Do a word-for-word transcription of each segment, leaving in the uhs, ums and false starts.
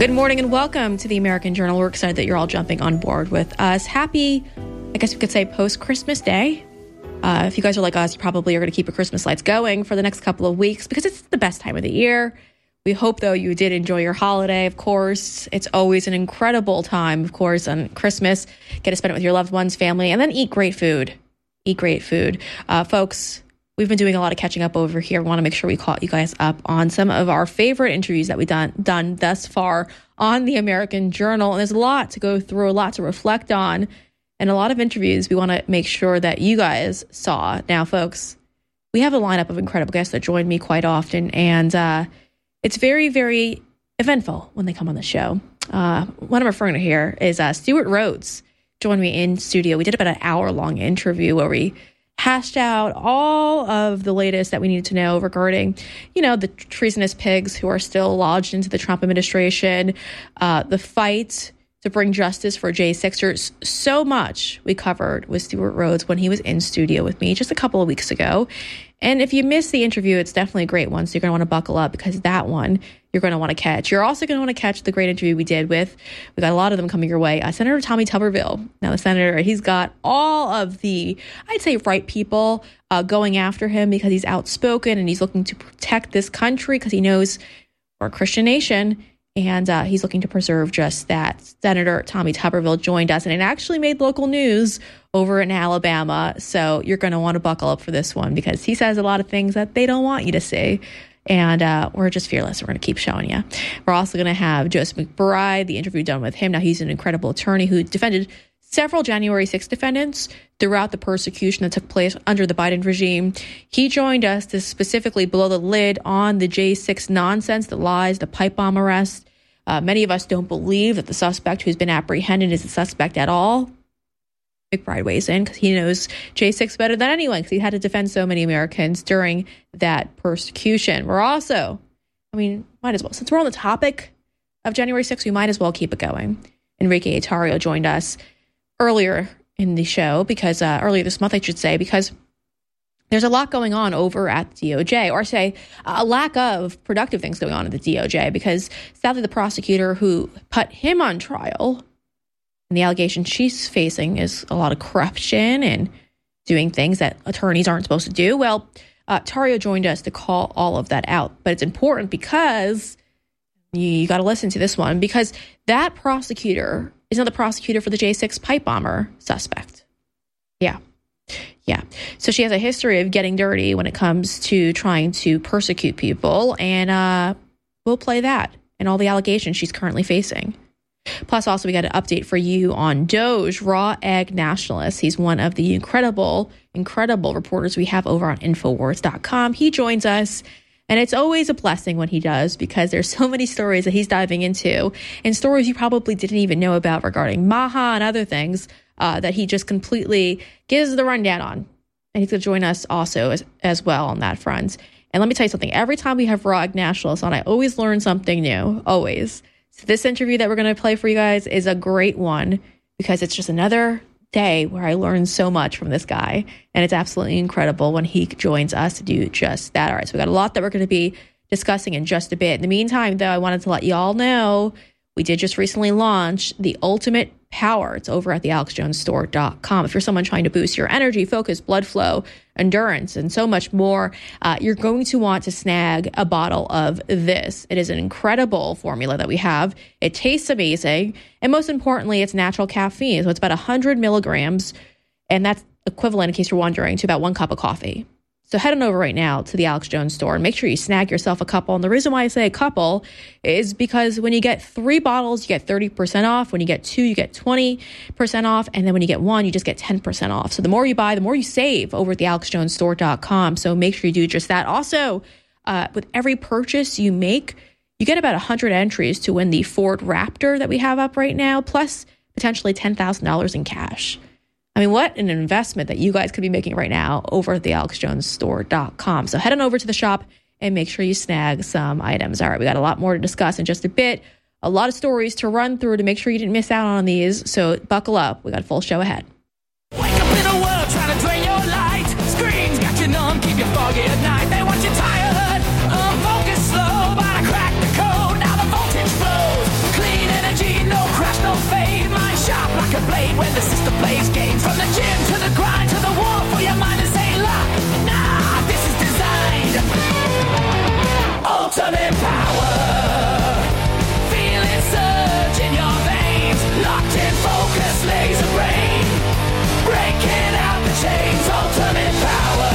Good morning and welcome to the American Journal. We're excited that you're all jumping on board with us. Happy, I guess we could say, post-Christmas Day. Uh, if you guys are like us, you probably are going to keep your Christmas lights going for the next couple of weeks because it's the best time of the year. We hope, though, you did enjoy your holiday, of course. It's always an incredible time, of course, on Christmas. Get to spend it with your loved ones, family, and then eat great food. Eat great food. Uh, folks, we've been doing a lot of catching up over here. We want to make sure we caught you guys up on some of our favorite interviews that we've done, done thus far on the American Journal. And there's a lot to go through, a lot to reflect on, and a lot of interviews we want to make sure that you guys saw. Now, folks, we have a lineup of incredible guests that join me quite often, and uh, it's very, very eventful when they come on the show. Uh, what I'm referring to here is uh, Stewart Rhodes joined me in studio. We did about an hour-long interview where we hashed out all of the latest that we needed to know regarding, you know, the treasonous pigs who are still lodged into the Trump administration, uh, the fight to bring justice for J sixers. So much we covered with Stewart Rhodes when he was in studio with me just a couple of weeks ago. And if you missed the interview, it's definitely a great one. So you're going to want to buckle up because that one you're going to want to catch. You're also going to want to catch the great interview we did with, we got a lot of them coming your way, uh, Senator Tommy Tuberville. Now, the senator, he's got all of the, I'd say, right people uh, going after him because he's outspoken and he's looking to protect this country because he knows we're a Christian nation. And uh, he's looking to preserve just that. Senator Tommy Tuberville joined us, and it actually made local news over in Alabama. So you're going to want to buckle up for this one because he says a lot of things that they don't want you to see. And uh, we're just fearless. We're going to keep showing you. We're also going to have Joseph McBride, the interview done with him. Now, he's an incredible attorney who defended several January sixth defendants throughout the persecution that took place under the Biden regime. He joined us to specifically blow the lid on the J six nonsense, the lies, the pipe bomb arrest. Uh, many of us don't believe that the suspect who's been apprehended is a suspect at all. McBride weighs in because he knows J six better than anyone because he had to defend so many Americans during that persecution. We're also, I mean, might as well. Since we're on the topic of January sixth, we might as well keep it going. Enrique Tarrio joined us earlier in the show because, uh, earlier this month, I should say, because there's a lot going on over at the D O J, or say a lack of productive things going on at the D O J, because sadly the prosecutor who put him on trial and the allegation she's facing is a lot of corruption and doing things that attorneys aren't supposed to do. Well, uh, Tarrio joined us to call all of that out. But it's important because you, you got to listen to this one, because that prosecutor is not the prosecutor for the J six pipe bomber suspect. Yeah. Yeah. So she has a history of getting dirty when it comes to trying to persecute people. And uh, we'll play that and all the allegations she's currently facing. Plus, also, we got an update for you on Doge, Raw Egg Nationalist. He's one of the incredible, incredible reporters we have over on Infowars dot com. He joins us, and it's always a blessing when he does because there's so many stories that he's diving into and stories you probably didn't even know about regarding Maha and other things uh, that he just completely gives the rundown on. And he's going to join us also as, as well on that front. And let me tell you something. Every time we have Raw Egg Nationalist on, I always learn something new, always. So this interview that we're going to play for you guys is a great one because it's just another day where I learned so much from this guy. And it's absolutely incredible when he joins us to do just that. All right, so we got a lot that we're going to be discussing in just a bit. In the meantime, though, I wanted to let you all know we did just recently launch the Ultimate Power. It's over at the alex jones store dot com. If you're someone trying to boost your energy, focus, blood flow, endurance, and so much more, uh, you're going to want to snag a bottle of this. It is an incredible formula that we have. It tastes amazing. And most importantly, it's natural caffeine. So it's about one hundred milligrams. And that's equivalent, in case you're wondering, to about one cup of coffee. So head on over right now to the Alex Jones store and make sure you snag yourself a couple. And the reason why I say a couple is because when you get three bottles, you get thirty percent off. When you get two, you get twenty percent off. And then when you get one, you just get ten percent off. So the more you buy, the more you save over at the alex jones store dot com. So make sure you do just that. Also, uh, with every purchase you make, you get about one hundred entries to win the Ford Raptor that we have up right now, plus potentially ten thousand dollars in cash. I mean, what an investment that you guys could be making right now over at the alex jones store dot com. So head on over to the shop and make sure you snag some items. All right, we got a lot more to discuss in just a bit. A lot of stories to run through to make sure you didn't miss out on these. So buckle up. We got a full show ahead. Wake up in a world trying to drain your light. Screens got you numb, keep you foggy at night. They want you tired, unfocused, slow, but I cracked the code. Now the voltage flows. a blade when the system plays games. From the gym to the grind to the war for your mind to say luck. Nah, this is designed. Ultimate power. Feel it surge in your veins. Locked in focus, laser brain. Breaking out the chains. Ultimate power.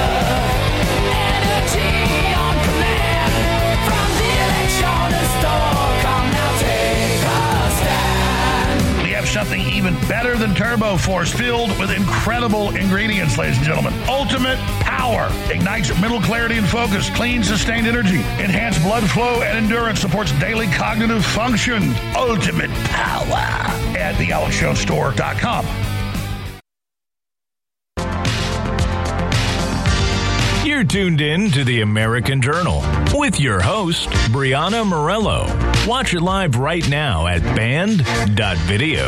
Energy on command. From the Electronics store. Come now, take a stand. We have something even better than Turbo Force, filled with incredible ingredients, ladies and gentlemen. Ultimate Power ignites mental clarity and focus, clean, sustained energy, enhanced blood flow and endurance, supports daily cognitive function. Ultimate Power at the alex jones store dot com. You're tuned in to the American Journal with your host, Brianna Morello. Watch it live right now at band dot video.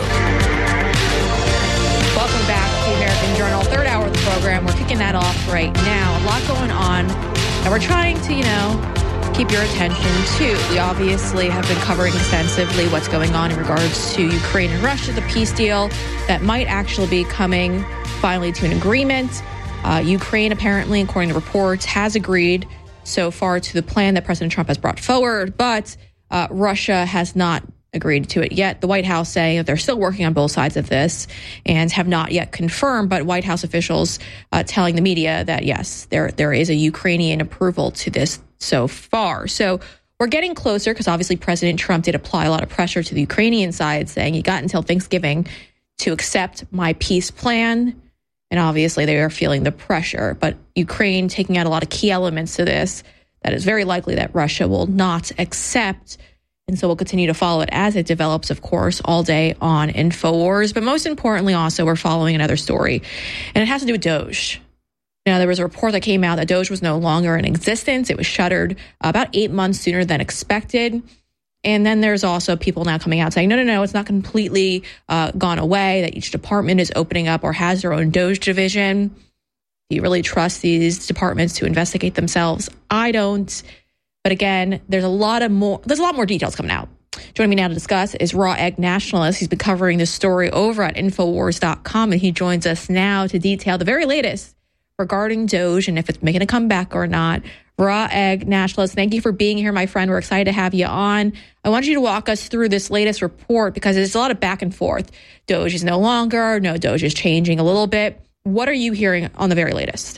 Welcome back to the American Journal, third hour of the program. We're kicking that off right now. A lot going on, and we're trying to, you know, keep your attention too. We obviously have been covering extensively what's going on in regards to Ukraine and Russia, the peace deal that might actually be coming finally to an agreement. Uh, Ukraine, apparently, according to reports, has agreed so far to the plan that President Trump has brought forward, but uh, Russia has not agreed to it yet. The White House saying that they're still working on both sides of this and have not yet confirmed, but White House officials uh, telling the media that, yes, there there is a Ukrainian approval to this so far. So we're getting closer because obviously President Trump did apply a lot of pressure to the Ukrainian side, saying you got until Thanksgiving to accept my peace plan. And obviously they are feeling the pressure. But Ukraine taking out a lot of key elements to this, that is very likely that Russia will not accept. And so we'll continue to follow it as it develops, of course, all day on InfoWars. But most importantly, also, we're following another story. And it has to do with Doge. Now, there was a report that came out that Doge was no longer in existence. It was shuttered about eight months sooner than expected. And then there's also people now coming out saying, no, no, no, it's not completely uh, gone away, that each department is opening up or has their own Doge division. Do you really trust these departments to investigate themselves? I don't. But again, there's a lot of more, there's a lot more details coming out. Joining me now to discuss is Raw Egg Nationalist. He's been covering this story over at infowars dot com, and he joins us now to detail the very latest regarding Doge and if it's making a comeback or not. Raw Egg Nationalist, thank you for being here, my friend. We're excited to have you on. I want you to walk us through this latest report because there's a lot of back and forth. Doge is no longer, no, Doge is changing a little bit. What are you hearing on the very latest?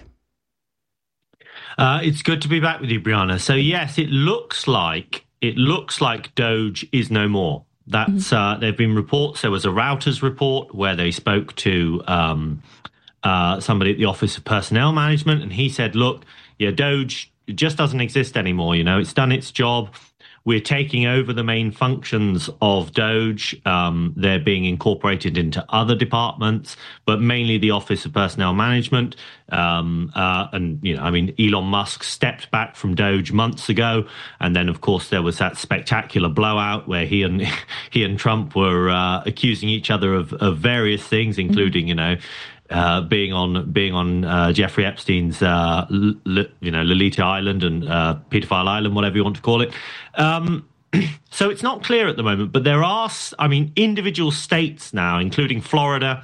Uh, it's good to be back with you, Brianna. So yes, it looks like it looks like Doge is no more. That's mm-hmm. uh, there have been reports. There was a Reuters report where they spoke to um, uh, somebody at the Office of Personnel Management, and he said, "Look, yeah, Doge it just doesn't exist anymore. You know, it's done its job. We're taking over the main functions of Doge. Um, they're being incorporated into other departments, but mainly the Office of Personnel Management. Um, uh, and, you know, I mean, Elon Musk stepped back from Doge months ago. And then, of course, there was that spectacular blowout where he and he and Trump were uh, accusing each other of, of various things, including, you know, Uh, being on being on uh, Jeffrey Epstein's, uh, L- you know, Lolita Island and uh, Pedophile Island, whatever you want to call it. Um, so it's not clear at the moment, but there are, I mean, individual states now, including Florida,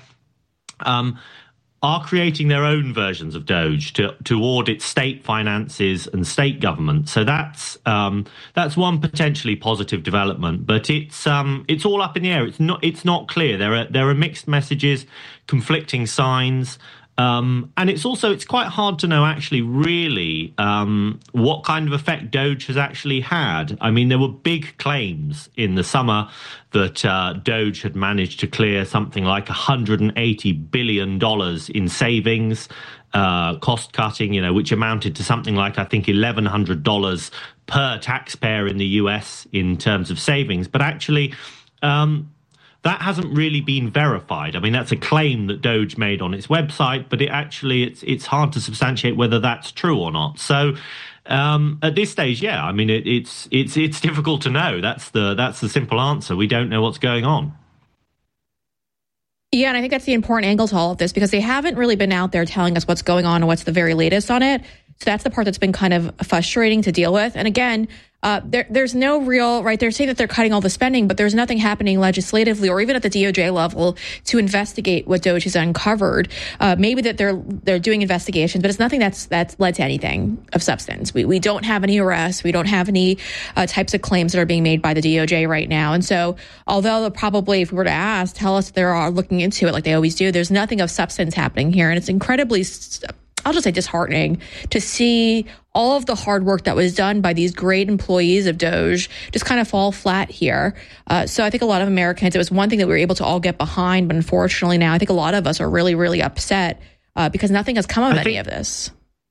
um, are creating their own versions of Doge to, to audit state finances and state government. So that's um, that's one potentially positive development, but it's um, it's all up in the air. It's not it's not clear. There are there are mixed messages, conflicting signs, um, and it's also it's quite hard to know actually really um, what kind of effect Doge has actually had. I mean, there were big claims in the summer that uh, Doge had managed to clear something like one hundred eighty billion dollars in savings, uh, cost cutting, you know, which amounted to something like, I think, eleven hundred dollars per taxpayer in the U S in terms of savings. But actually, um, that hasn't really been verified. I mean, that's a claim that Doge made on its website, but it actually it's it's hard to substantiate whether that's true or not. So um, at this stage, yeah, I mean, it, it's it's it's difficult to know. That's the that's the simple answer. We don't know what's going on. Yeah, and I think that's the important angle to all of this because they haven't really been out there telling us what's going on and what's the very latest on it. So that's the part that's been kind of frustrating to deal with. And again, Uh, there, there's no real, right, they're saying that they're cutting all the spending, but there's nothing happening legislatively or even at the D O J level to investigate what Doge has uncovered. Uh, maybe that they're they're doing investigations, but it's nothing that's that's led to anything of substance. We we don't have any arrests. We don't have any uh, types of claims that are being made by the D O J right now. And so, although they'll probably, if we were to ask, tell us they are looking into it like they always do, there's nothing of substance happening here. And it's incredibly, I'll just say disheartening to see all of the hard work that was done by these great employees of Doge just kind of fall flat here. Uh, so I think a lot of Americans, it was one thing that we were able to all get behind, but unfortunately now I think a lot of us are really, really upset uh, because nothing has come of I any of this.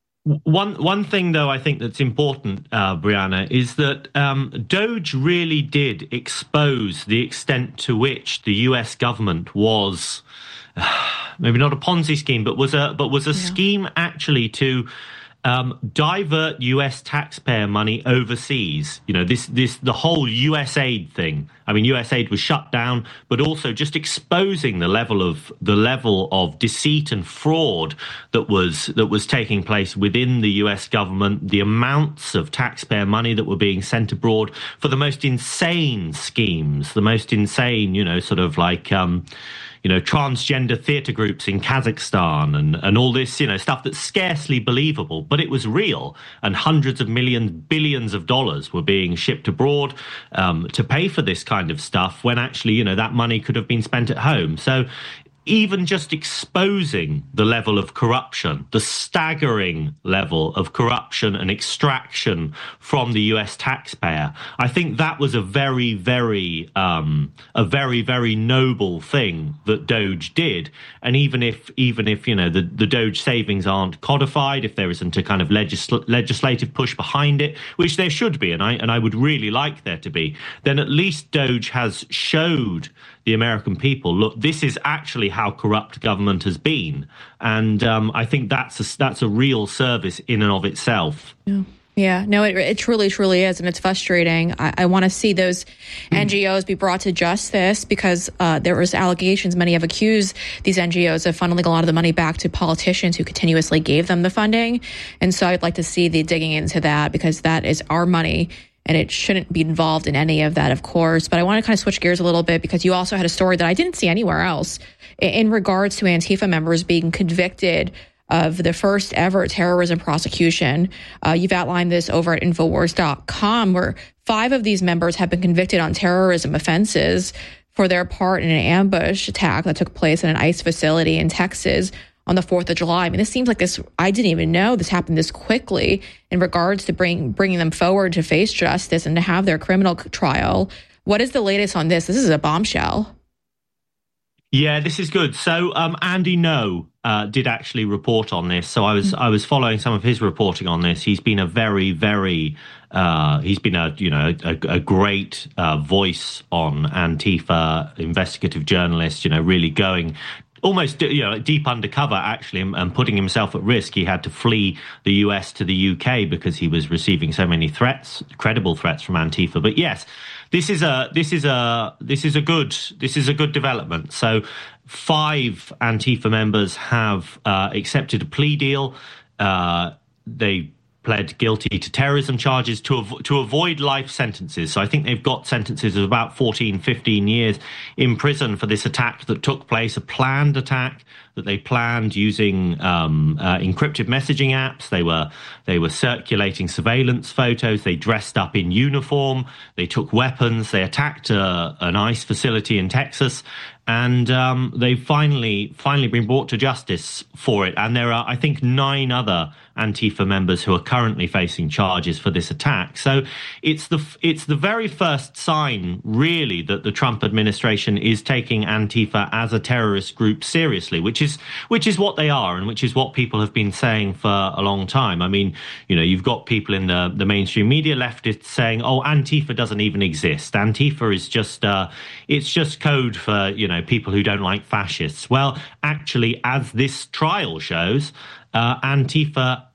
One one thing, though, I think that's important, uh, Brianna, is that um, Doge really did expose the extent to which the U S government was maybe not a Ponzi scheme, but was a but was a yeah. scheme actually to um, divert U S taxpayer money overseas. You know, this this the whole U S aid thing. I mean, U S aid was shut down, but also just exposing the level of the level of deceit and fraud that was that was taking place within the U S government. The amounts of taxpayer money that were being sent abroad for the most insane schemes, the most insane, you know, sort of like. Um, you know, transgender theatre groups in Kazakhstan and, and all this, you know, stuff that's scarcely believable, but it was real. And hundreds of millions, billions of dollars were being shipped abroad um, to pay for this kind of stuff when actually, you know, that money could have been spent at home. So even just exposing the level of corruption, the staggering level of corruption and extraction from the U S taxpayer, I think that was a very, very, um, a very, very noble thing that Doge did. And even if, even if you know the, the Doge savings aren't codified, if there isn't a kind of legisl- legislative push behind it, which there should be, and I and I would really like there to be, then at least Doge has showed the American people, look, this is actually how corrupt government has been. And um, I think that's a, that's a real service in and of itself. Yeah. Yeah, no, it, it truly, truly is. And it's frustrating. I, I want to see those N G Os be brought to justice because uh, there was allegations. Many have accused these N G Os of funneling a lot of the money back to politicians who continuously gave them the funding. And so I'd like to see the digging into that because that is our money. And it shouldn't be involved in any of that, of course. But I want to kind of switch gears a little bit because you also had a story that I didn't see anywhere else in regards to Antifa members being convicted of the first ever terrorism prosecution. Uh, you've outlined this over at Infowars dot com, where five of these members have been convicted on terrorism offenses for their part in an ambush attack that took place in an ICE facility in Texas on the fourth of July. I mean, this seems like this, I didn't even know this happened this quickly in regards to bring, bringing them forward to face justice and to have their criminal trial. What is the latest on this? This is a bombshell. Yeah, this is good. So um, Andy No uh, did actually report on this. So I was mm-hmm. I was following some of his reporting on this. He's been a very, very uh, he's been a you know a, a great uh, voice on Antifa, investigative journalist. You know, really going almost, you know, deep undercover, actually, and putting himself at risk. He had to flee the U S to the U K because he was receiving so many threats, credible threats from Antifa. But yes, this is a this is a this is a good this is a good development. So five Antifa members have uh, accepted a plea deal. Uh, they pled guilty to terrorism charges to av- to avoid life sentences. So I think they've got sentences of about fourteen, fifteen years in prison for this attack that took place, a planned attack that they planned using um, uh, encrypted messaging apps. They were they were circulating surveillance photos. They dressed up in uniform. They took weapons. They attacked a, an ICE facility in Texas. And um, they've finally finally been brought to justice for it. And there are, I think, nine other Antifa members who are currently facing charges for this attack. So it's the it's the very first sign, really, that the Trump administration is taking Antifa as a terrorist group seriously, which is which is what they are, and which is what people have been saying for a long time. I mean, you know, you've got people in the the mainstream media, leftists, saying, "Oh, Antifa doesn't even exist. Antifa is just uh, it's just code for, you know, people who don't like fascists." Well, actually, as this trial shows, uh, Antifa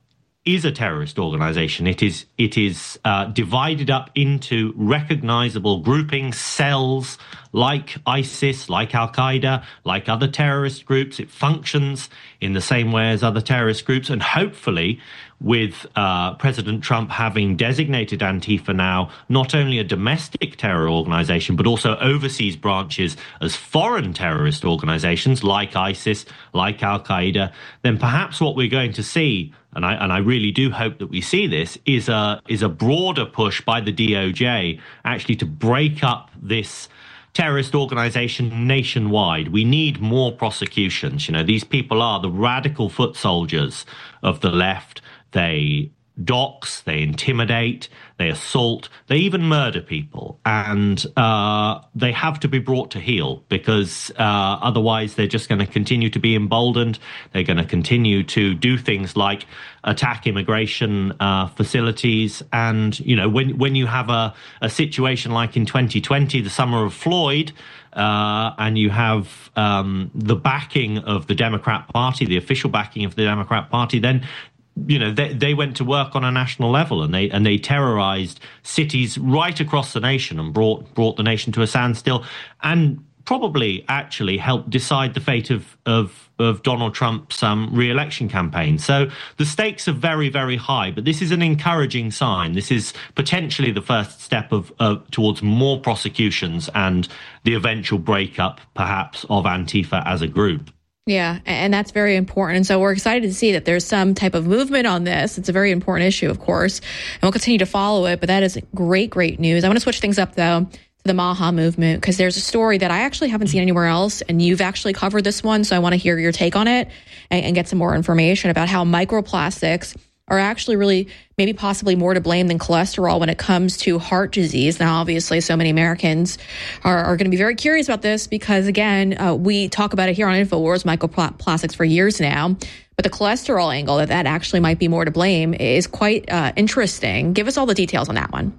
is a terrorist organization. It is it is uh, divided up into recognizable groupings, cells, like ISIS, like Al-Qaeda, like other terrorist groups. It functions in the same way as other terrorist groups. And hopefully, with uh, President Trump having designated Antifa now not only a domestic terror organization, but also overseas branches as foreign terrorist organizations like ISIS, like Al-Qaeda, then perhaps what we're going to see, and I, and I really do hope that we see this, is a, is a broader push by the D O J actually to break up this terrorist organization nationwide. We need more prosecutions. You know, these people are the radical foot soldiers of the left. They dox, they intimidate, they assault, they even murder people. And uh, they have to be brought to heel, because uh, otherwise they're just going to continue to be emboldened. They're going to continue to do things like attack immigration uh, facilities. And, you know, when, when you have a, a situation like in twenty twenty, the summer of Floyd, Uh, and you have um, the backing of the Democrat Party, the official backing of the Democrat Party, then, you know, they, they went to work on a national level, and they and they terrorized cities right across the nation and brought brought the nation to a standstill, and probably actually helped decide the fate of of, of Donald Trump's um, re-election campaign. So the stakes are very, very high, but this is an encouraging sign. This is potentially the first step of uh, towards more prosecutions and the eventual breakup, perhaps, of Antifa as a group. Yeah, and that's very important. And so we're excited to see that there's some type of movement on this. It's a very important issue, of course, and we'll continue to follow it. But that is great, great news. I want to switch things up, though, to the MAHA movement, because there's a story that I actually haven't seen anywhere else, and you've actually covered this one. So I want to hear your take on it and, and get some more information about how microplastics are actually really maybe possibly more to blame than cholesterol when it comes to heart disease. Now, obviously, so many Americans are, are going to be very curious about this because, again, uh, we talk about it here on InfoWars, microplastics, for years now. But the cholesterol angle, that that actually might be more to blame, is quite uh, interesting. Give us all the details on that one.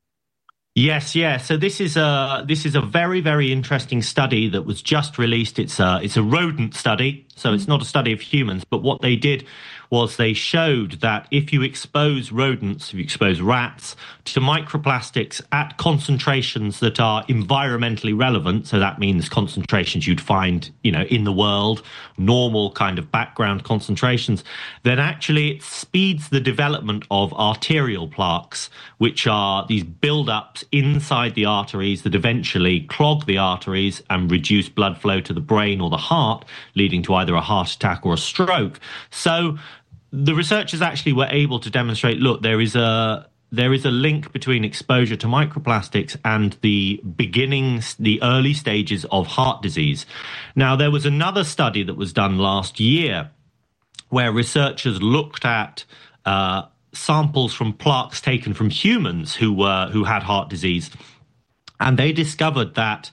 Yes, yeah. So this is a this is a very, very interesting study that was just released. It's a it's a rodent study, so it's not a study of humans. But what they did was they showed that if you expose rodents, if you expose rats to microplastics at concentrations that are environmentally relevant, so that means concentrations you'd find, you know, in the world, normal kind of background concentrations, then actually it speeds the development of arterial plaques, which are these build-ups inside the arteries that eventually clog the arteries and reduce blood flow to the brain or the heart, leading to either a heart attack or a stroke. So the researchers actually were able to demonstrate, look, there is a there is a link between exposure to microplastics and the beginnings, the early stages of heart disease. Now, there was another study that was done last year where researchers looked at uh, samples from plaques taken from humans who were who had heart disease, and they discovered that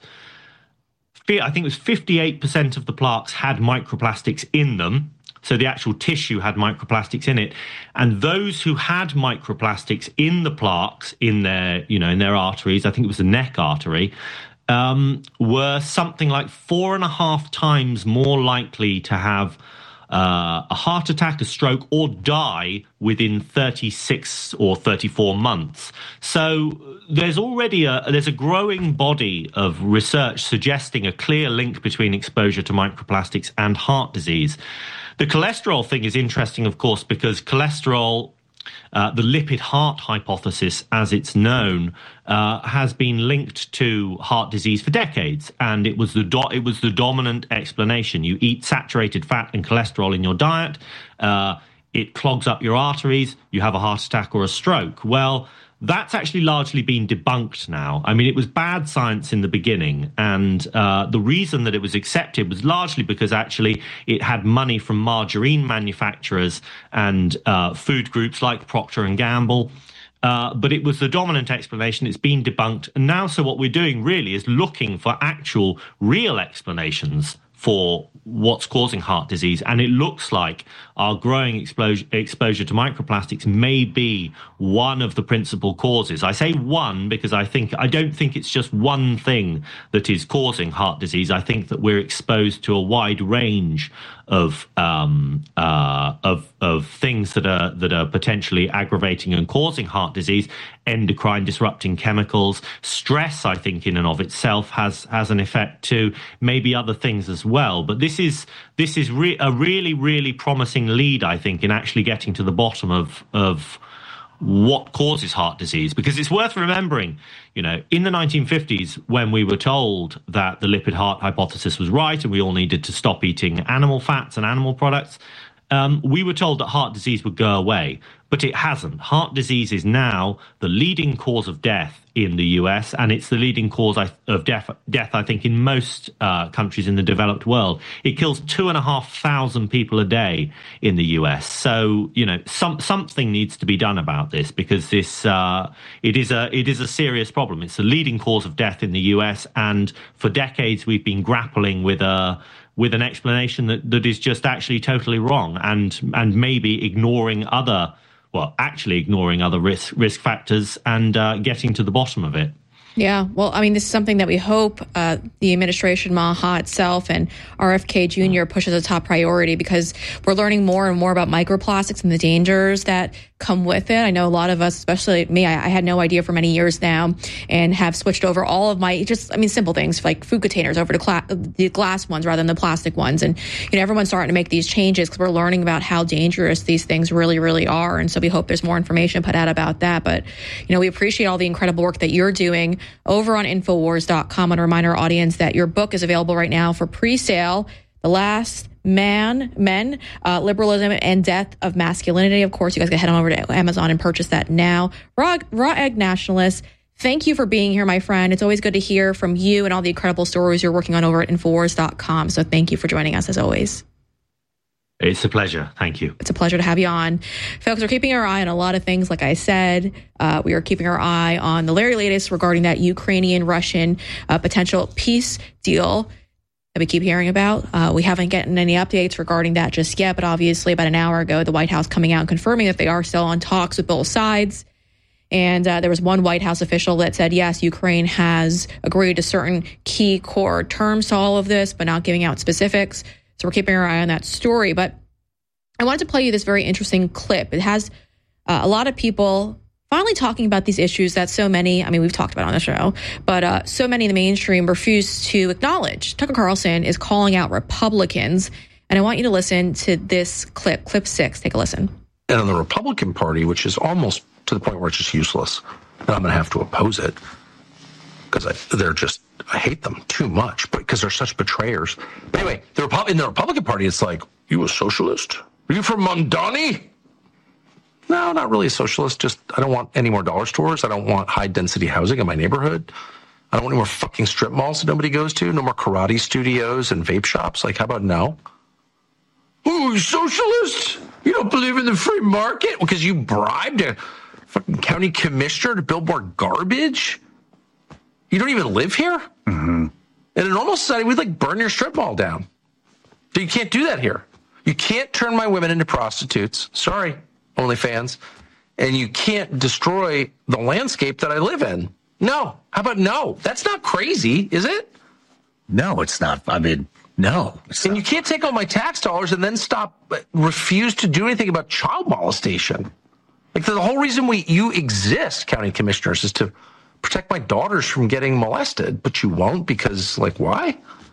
I think it was fifty-eight percent of the plaques had microplastics in them. So the actual tissue had microplastics in it. And those who had microplastics in the plaques, in their, you know, in their arteries, I think it was the neck artery, um, were something like four and a half times more likely to have uh, a heart attack, a stroke, or die within thirty-six or thirty-four months. So there's already a there's a growing body of research suggesting a clear link between exposure to microplastics and heart disease. The cholesterol thing is interesting, of course, because cholesterol, uh, the lipid heart hypothesis, as it's known, uh, has been linked to heart disease for decades, and it was the do- it was the dominant explanation. You eat saturated fat and cholesterol in your diet, uh, it clogs up your arteries, you have a heart attack or a stroke. Well, that's actually largely been debunked now. I mean, it was bad science in the beginning, and uh, the reason that it was accepted was largely because actually it had money from margarine manufacturers and uh, food groups like Procter and Gamble. Uh, but it was the dominant explanation. It's been debunked. And now, so what we're doing really is looking for actual real explanations for what's causing heart disease. And it looks like our growing exposure, exposure to microplastics may be one of the principal causes. I say one because I think I don't think it's just one thing that is causing heart disease. I think that we're exposed to a wide range of um, uh, of of things that are that are potentially aggravating and causing heart disease, endocrine disrupting chemicals, stress. I think in and of itself has has an effect too. Maybe other things as well. But this is this is re- a really really promising lead, I think, in actually getting to the bottom of of. what causes heart disease, because it's worth remembering, you know, in the nineteen fifties, when we were told that the lipid heart hypothesis was right and we all needed to stop eating animal fats and animal products, um, we were told that heart disease would go away, but it hasn't. Heart disease is now the leading cause of death in the U S, and it's the leading cause of death, death I think, in most uh, countries in the developed world. It kills two and a half thousand people a day in the U S. So, you know, some, something needs to be done about this, because this uh, it is a it is a serious problem. It's the leading cause of death in the U S, and for decades we've been grappling with a with an explanation that, that is just actually totally wrong, and and maybe ignoring other. Well, actually ignoring other risk risk factors and uh, getting to the bottom of it. Yeah, well, I mean, this is something that we hope uh, the administration, MAHA itself, and R F K Junior pushes as a top priority, because we're learning more and more about microplastics and the dangers that come with it. I know a lot of us, especially me, I, I had no idea for many years now, and have switched over all of my, just, I mean, simple things like food containers over to cla- the glass ones rather than the plastic ones. And, you know, everyone's starting to make these changes because we're learning about how dangerous these things really, really are. And so we hope there's more information put out about that. But, you know, we appreciate all the incredible work that you're doing over on Infowars dot com. And remind our audience that your book is available right now for pre-sale. The Last Man, Men, uh, Liberalism and Death of Masculinity. Of course, you guys can head on over to Amazon and purchase that now. Raw, Raw Egg Nationalists, thank you for being here, my friend. It's always good to hear from you and all the incredible stories you're working on over at Infowars dot com. So thank you for joining us as always. It's a pleasure. Thank you. It's a pleasure to have you on. Folks, we're keeping our eye on a lot of things. Like I said, uh, we are keeping our eye on the very latest regarding that Ukrainian-Russian uh, potential peace deal that we keep hearing about. Uh, we haven't gotten any updates regarding that just yet, but obviously about an hour ago, the White House coming out and confirming that they are still on talks with both sides. And uh, there was one White House official that said, yes, Ukraine has agreed to certain key core terms to all of this, but not giving out specifics. So we're keeping our eye on that story. But I wanted to play you this very interesting clip. It has uh, a lot of people finally talking about these issues that so many, I mean, we've talked about on the show, but uh, so many in the mainstream refuse to acknowledge. Tucker Carlson is calling out Republicans. And I want you to listen to this clip, clip six. Take a listen. And on the Republican Party, which is almost to the point where it's just useless, and I'm going to have to oppose it because they're just, I hate them too much because they're such betrayers. But anyway, the Repu- in the Republican Party, it's like, you a socialist? Are you from Mondani? No, not really a socialist. Just, I don't want any more dollar stores. I don't want high density housing in my neighborhood. I don't want any more fucking strip malls that nobody goes to. No more karate studios and vape shops. Like, how about no? Oh, you socialist? You don't believe in the free market because you bribed a fucking county commissioner to build more garbage? You don't even live here? Mm-hmm. In a normal society, we'd like burn your strip mall down. But you can't do that here. You can't turn my women into prostitutes. Sorry, OnlyFans. And you can't destroy the landscape that I live in. No. How about no? That's not crazy, is it? No, it's not. I mean, no. And you can't take all my tax dollars and then stop, refuse to do anything about child molestation. Like, the whole reason we you exist, county commissioners, is to protect my daughters from getting molested, but you won't because, like, why?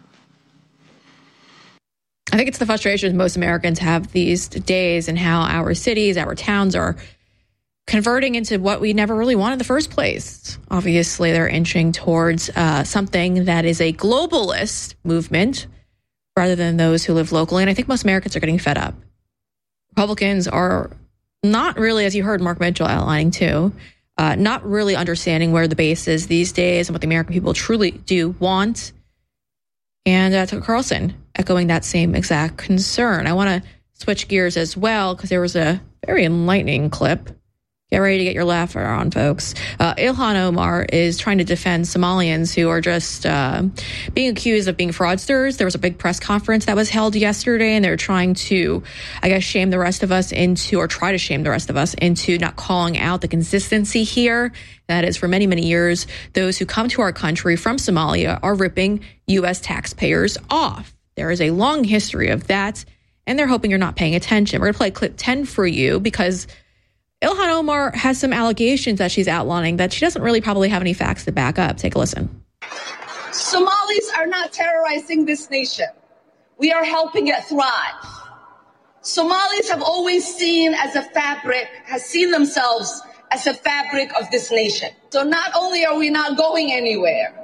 I think it's the frustration most Americans have these days, and how our cities, our towns are converting into what we never really wanted in the first place. Obviously, they're inching towards uh, something that is a globalist movement rather than those who live locally. And I think most Americans are getting fed up. Republicans are not really, as you heard Mark Mitchell outlining too, Uh, not really understanding where the base is these days and what the American people truly do want. And uh, Tucker Carlson echoing that same exact concern. I want to switch gears as well because there was a very enlightening clip. Get ready to get your laugher on, folks. Uh, Ilhan Omar is trying to defend Somalians who are just uh, being accused of being fraudsters. There was a big press conference that was held yesterday, and they're trying to, I guess, shame the rest of us into, or try to shame the rest of us into not calling out the consistency here. That is, for many, many years, those who come to our country from Somalia are ripping U S taxpayers off. There is a long history of that. and they're hoping you're not paying attention. We're going to play clip ten for you because Ilhan Omar has some allegations that she's outlining that she doesn't really probably have any facts to back up. Take a listen. Somalis are not terrorizing this nation. We are helping it thrive. Somalis have always seen as a fabric, has seen themselves as a fabric of this nation. So not only are we not going anywhere,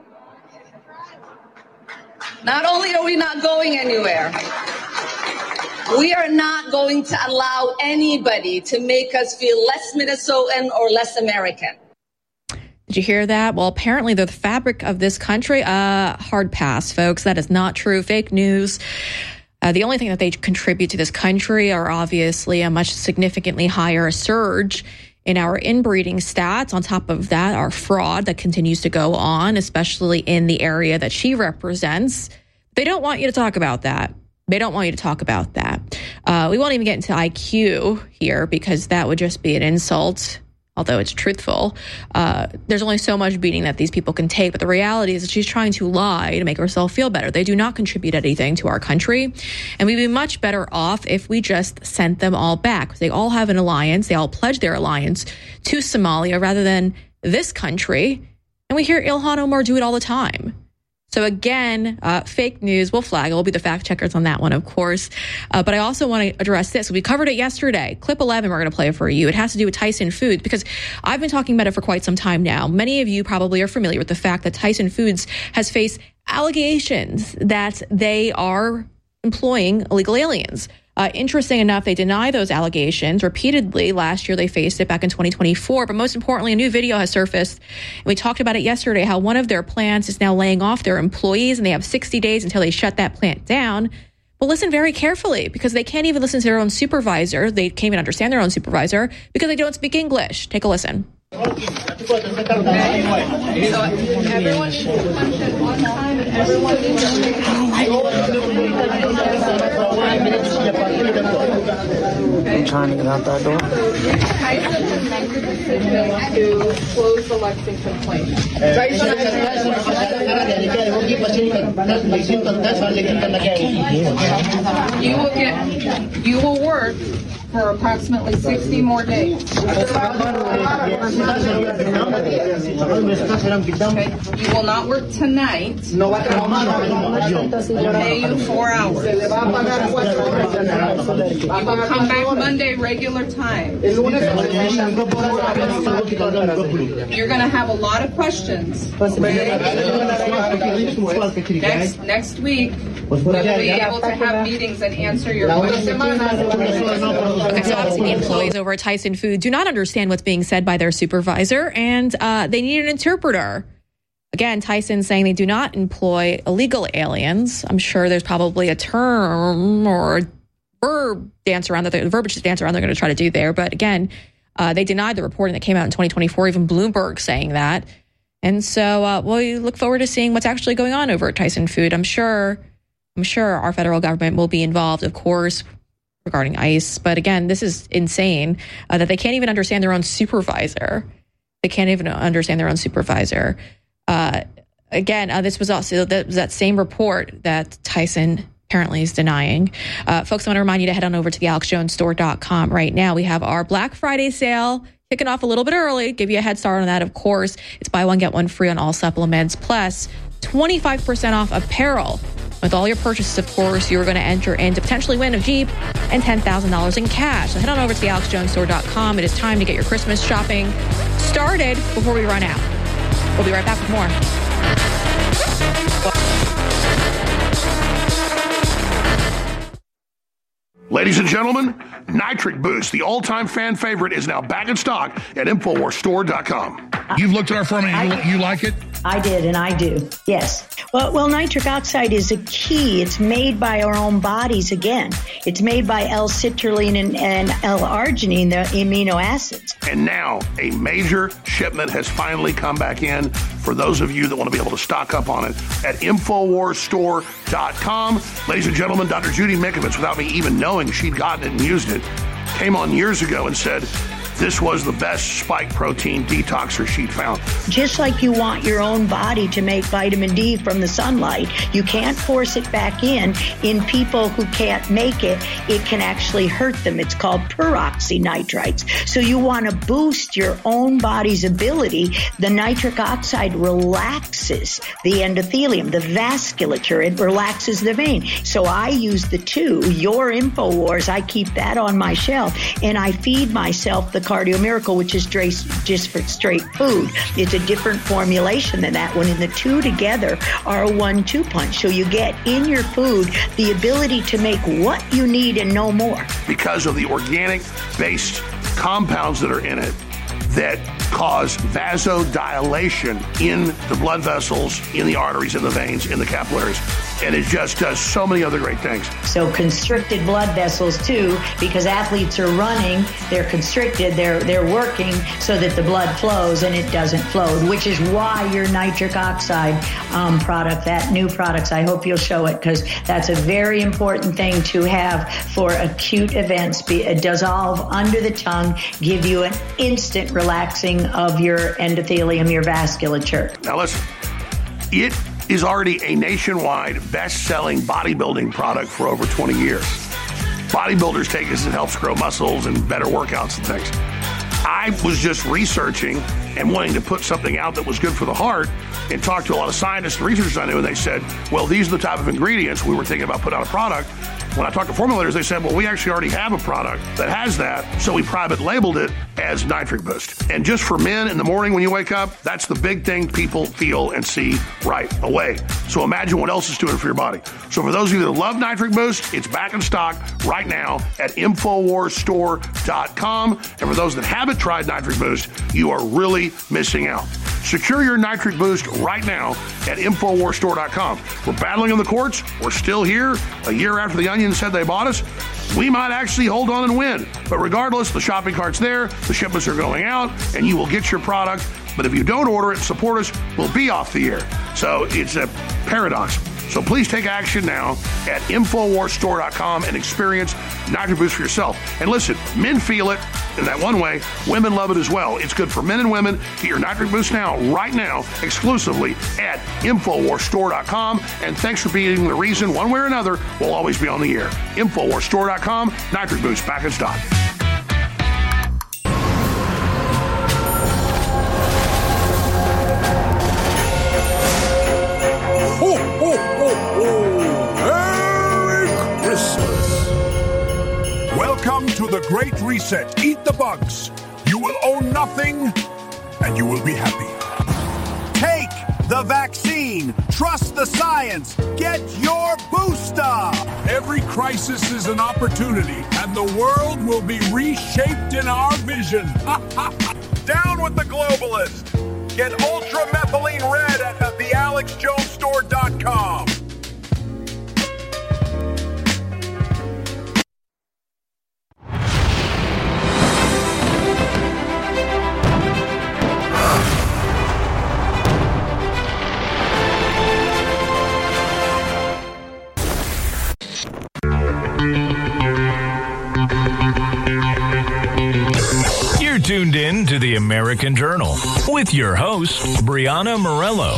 not only are we not going anywhere, we are not going to allow anybody to make us feel less Minnesotan or less American. Did you hear that? Well, apparently they're the fabric of this country. Uh, hard pass, folks. That is not true. Fake news. Uh, the only thing that they contribute to this country are obviously a much significantly higher surge in our inbreeding stats. On top of that, our fraud that continues to go on, especially in the area that she represents. They don't want you to talk about that. They don't want you to talk about that. Uh, we won't even get into I Q here because that would just be an insult. Although it's truthful, uh, there's only so much beating that these people can take. But the reality is that she's trying to lie to make herself feel better. They do not contribute anything to our country. And we'd be much better off if we just sent them all back. They all have an alliance. They all pledge their alliance to Somalia rather than this country. And we hear Ilhan Omar do it all the time. So again, uh, fake news, we'll flag. We'll be the fact checkers on that one, of course. Uh, but I also want to address this. We covered it yesterday. Clip eleven, we're going to play it for you. It has to do with Tyson Foods because I've been talking about it for quite some time now. Many of you probably are familiar with the fact that Tyson Foods has faced allegations that they are employing illegal aliens. Uh, interesting enough, they deny those allegations repeatedly. Last year, they faced it back in twenty twenty-four. But most importantly, a new video has surfaced. And we talked about it yesterday, how one of their plants is now laying off their employees, and they have sixty days until they shut that plant down. But listen very carefully, because they can't even listen to their own supervisor. They can't even understand their own supervisor because they don't speak English. Take a listen. So everyone needs to punch at one time and everyone needs to take I'm trying to get out that door. Tyson has made the decision to close the Lexington plant. You will get, you will work for approximately sixty more days. Okay. You will not work tonight. We'll pay you four hours. You will come back Monday regular time. You're going to have a lot of questions. Next, next week, we'll be able to have meetings and answer your questions. Okay, so obviously the employees over at Tyson Foods do not understand what's being said by their supervisor, and uh, they need an interpreter. Again, Tyson saying they do not employ illegal aliens. I'm sure there's probably a term or a verb dance around that, the verbiage dance around they're going to try to do there. But again, uh, they denied the reporting that came out in twenty twenty-four, even Bloomberg saying that. And so uh, we look forward to seeing what's actually going on over at Tyson Food. I'm sure, I'm sure our federal government will be involved, of course, regarding ICE. But again, this is insane uh, that they can't even understand their own supervisor. They can't even understand their own supervisor. Uh, again, uh, this was also that, that same report that Tyson apparently is denying. Uh, folks, I want to remind you to head on over to the alex jones store dot com right now. We have our Black Friday sale kicking off a little bit early. Give you a head start on that, of course. It's buy one, get one free on all supplements, plus twenty-five percent off apparel. With all your purchases, of course, you're going to enter in to potentially win a Jeep and ten thousand dollars in cash. So head on over to the alex jones store dot com. It is time to get your Christmas shopping started before we run out. We'll be right back with more. Ladies and gentlemen, Nitric Boost, the all-time fan favorite, is now back in stock at infowars store dot com. You've looked at our formula and you, you like it? I did, and I do, yes. Well, well, nitric oxide is a key. It's made by our own bodies again. It's made by L-citrulline and, and L-arginine, the amino acids. And now a major shipment has finally come back in for those of you that want to be able to stock up on it at infowars store dot com. Ladies and gentlemen, Doctor Judy Mikovits, without me even knowing she'd gotten it and used it, came on years ago and said, this was the best spike protein detoxer she'd found. Just like you want your own body to make vitamin D from the sunlight, you can't force it back in. In people who can't make it, it can actually hurt them. It's called peroxynitrites. So you want to boost your own body's ability. The nitric oxide relaxes the endothelium, the vasculature. It relaxes the vein. So I use the two, your InfoWars, I keep that on my shelf, and I feed myself the Cardio Miracle, which is just for straight food. It's a different formulation than that one, and the two together are a one two punch. So you get in your food the ability to make what you need and no more. Because of the organic-based compounds that are in it that cause vasodilation in the blood vessels, in the arteries, in the veins, in the capillaries. And it just does so many other great things. So constricted blood vessels too, because athletes are running, they're constricted, they're they're working so that the blood flows and it doesn't flow, which is why your nitric oxide um, product, that new products, I hope you'll show it, because that's a very important thing to have for acute events. Be, uh, dissolve under the tongue, give you an instant relaxing of your endothelium, your vasculature. Now listen, it is already a nationwide best-selling bodybuilding product for over twenty years. Bodybuilders take this, it helps grow muscles and better workouts and things. I was just researching and wanting to put something out that was good for the heart and talked to a lot of scientists and researchers I knew, and they said, well, these are the type of ingredients we were thinking about putting out a product. When I talked to formulators, they said, well, we actually already have a product that has that, so we private labeled it as Nitric Boost. And just for men in the morning when you wake up, that's the big thing people feel and see right away. So imagine what else it's doing for your body. So for those of you that love Nitric Boost, it's back in stock right now at Infowars Store dot com. And for those that haven't tried Nitric Boost, you are really missing out. Secure your Nitric Boost right now at Infowars Store dot com. We're battling in the courts. We're still here. A year after the Onion said they bought us, we might actually hold on and win. But regardless, the shopping cart's there, the shipments are going out, and you will get your product. But if you don't order it and support us, we'll be off the air. So it's a paradox. So please take action now at Infowars Store dot com and experience Nitric Boost for yourself. And listen, men feel it in that one way. Women love it as well. It's good for men and women. Get your Nitric Boost now, right now, exclusively at Infowars Store dot com. And thanks for being the reason, one way or another, we'll always be on the air. Infowars Store dot com, Nitric Boost back in stock. Ho, ho, ho, ho! Merry Christmas! Welcome to the Great Reset. Eat the bugs. You will own nothing, and you will be happy. Take the vaccine. Trust the science. Get your booster. Every crisis is an opportunity, and the world will be reshaped in our vision. Down with the globalists. Get ultramethylene red at the alex jones store dot com. You're tuned in to the American Journal with your host, Brianna Morello.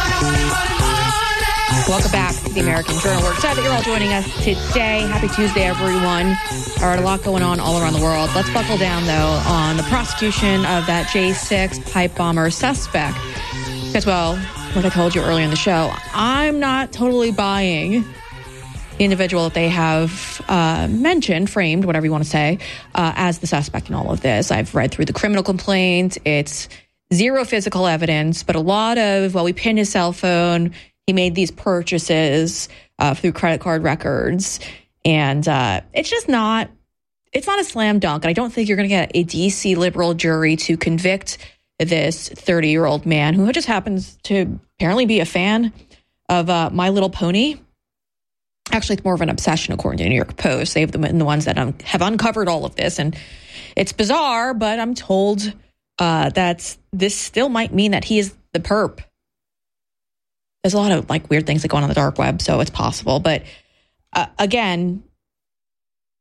Welcome back to the American Journal. We're excited that you're all joining us today. Happy Tuesday, everyone. All right, a lot going on all around the world. Let's buckle down, though, on the prosecution of that J six pipe bomber suspect. Because, well, like I told you earlier in the show, I'm not totally buying the individual that they have uh, mentioned, framed, whatever you want to say, uh, as the suspect in all of this. I've read through the criminal complaint. It's zero physical evidence, but a lot of, well, we pinned his cell phone. He made these purchases uh, through credit card records. And uh, it's just not, it's not a slam dunk. And I don't think you're going to get a D C liberal jury to convict this thirty-year-old man who just happens to apparently be a fan of uh, My Little Pony. Actually, it's more of an obsession, according to the New York Post. They've been the ones that um, have uncovered all of this. And it's bizarre, but I'm told uh, that this still might mean that he is the perp. There's a lot of like weird things that go on on the dark web, so it's possible. But uh, again,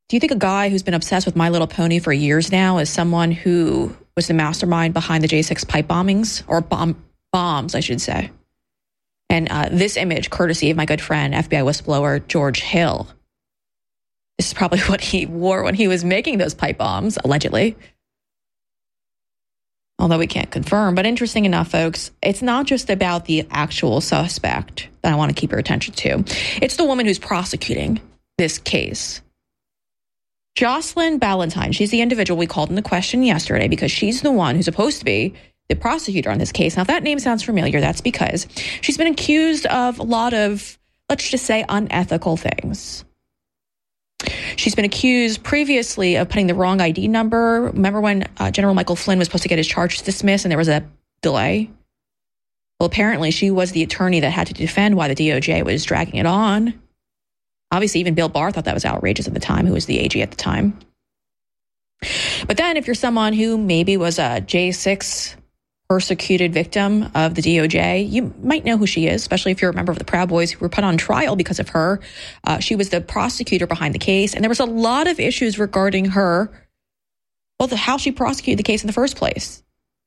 do you think a guy who's been obsessed with My Little Pony for years now is someone who was the mastermind behind the J six pipe bombings, or bomb bombs, I should say? And uh, this image, courtesy of my good friend, F B I whistleblower George Hill. This is probably what he wore when he was making those pipe bombs, allegedly. Although we can't confirm. But interesting enough, folks, it's not just about the actual suspect that I want to keep your attention to. It's the woman who's prosecuting this case. Jocelyn Ballantyne, she's the individual we called into question yesterday because she's the one who's supposed to be the prosecutor on this case. Now, if that name sounds familiar, that's because she's been accused of a lot of, let's just say, unethical things. She's been accused previously of putting the wrong I D number. Remember when uh, General Michael Flynn was supposed to get his charges dismissed and there was a delay? Well, apparently she was the attorney that had to defend why the D O J was dragging it on. Obviously, even Bill Barr thought that was outrageous at the time, who was the A G at the time. But then if you're someone who maybe was a J six persecuted victim of the D O J, you might know who she is, especially if you're a member of the Proud Boys who were put on trial because of her. Uh, she was the prosecutor behind the case, and there was a lot of issues regarding her, well, the, how she prosecuted the case in the first place.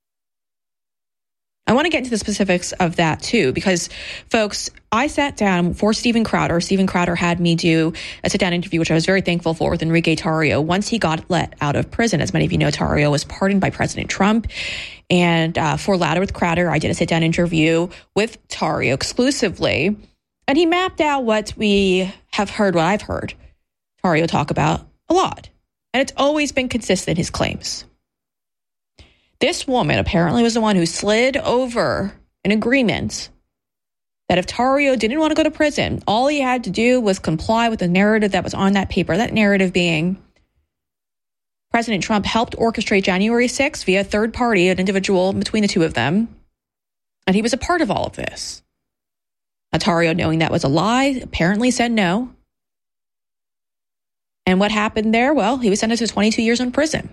I want to get into the specifics of that too, because, folks, I sat down for Steven Crowder. Steven Crowder had me do a sit-down interview, which I was very thankful for, with Enrique Tarrio once he got let out of prison. As many of you know, Tarrio was pardoned by President Trump. And uh, for Louder with Crowder, I did a sit-down interview with Tarrio exclusively. And he mapped out what we have heard, what I've heard Tarrio talk about a lot. And it's always been consistent, his claims. This woman apparently was the one who slid over an agreement that if Tarrio didn't want to go to prison, all he had to do was comply with the narrative that was on that paper. That narrative being President Trump helped orchestrate January sixth via a third party, an individual between the two of them. And he was a part of all of this. Tarrio, knowing that was a lie, apparently said no. And what happened there? Well, he was sentenced to twenty-two years in prison.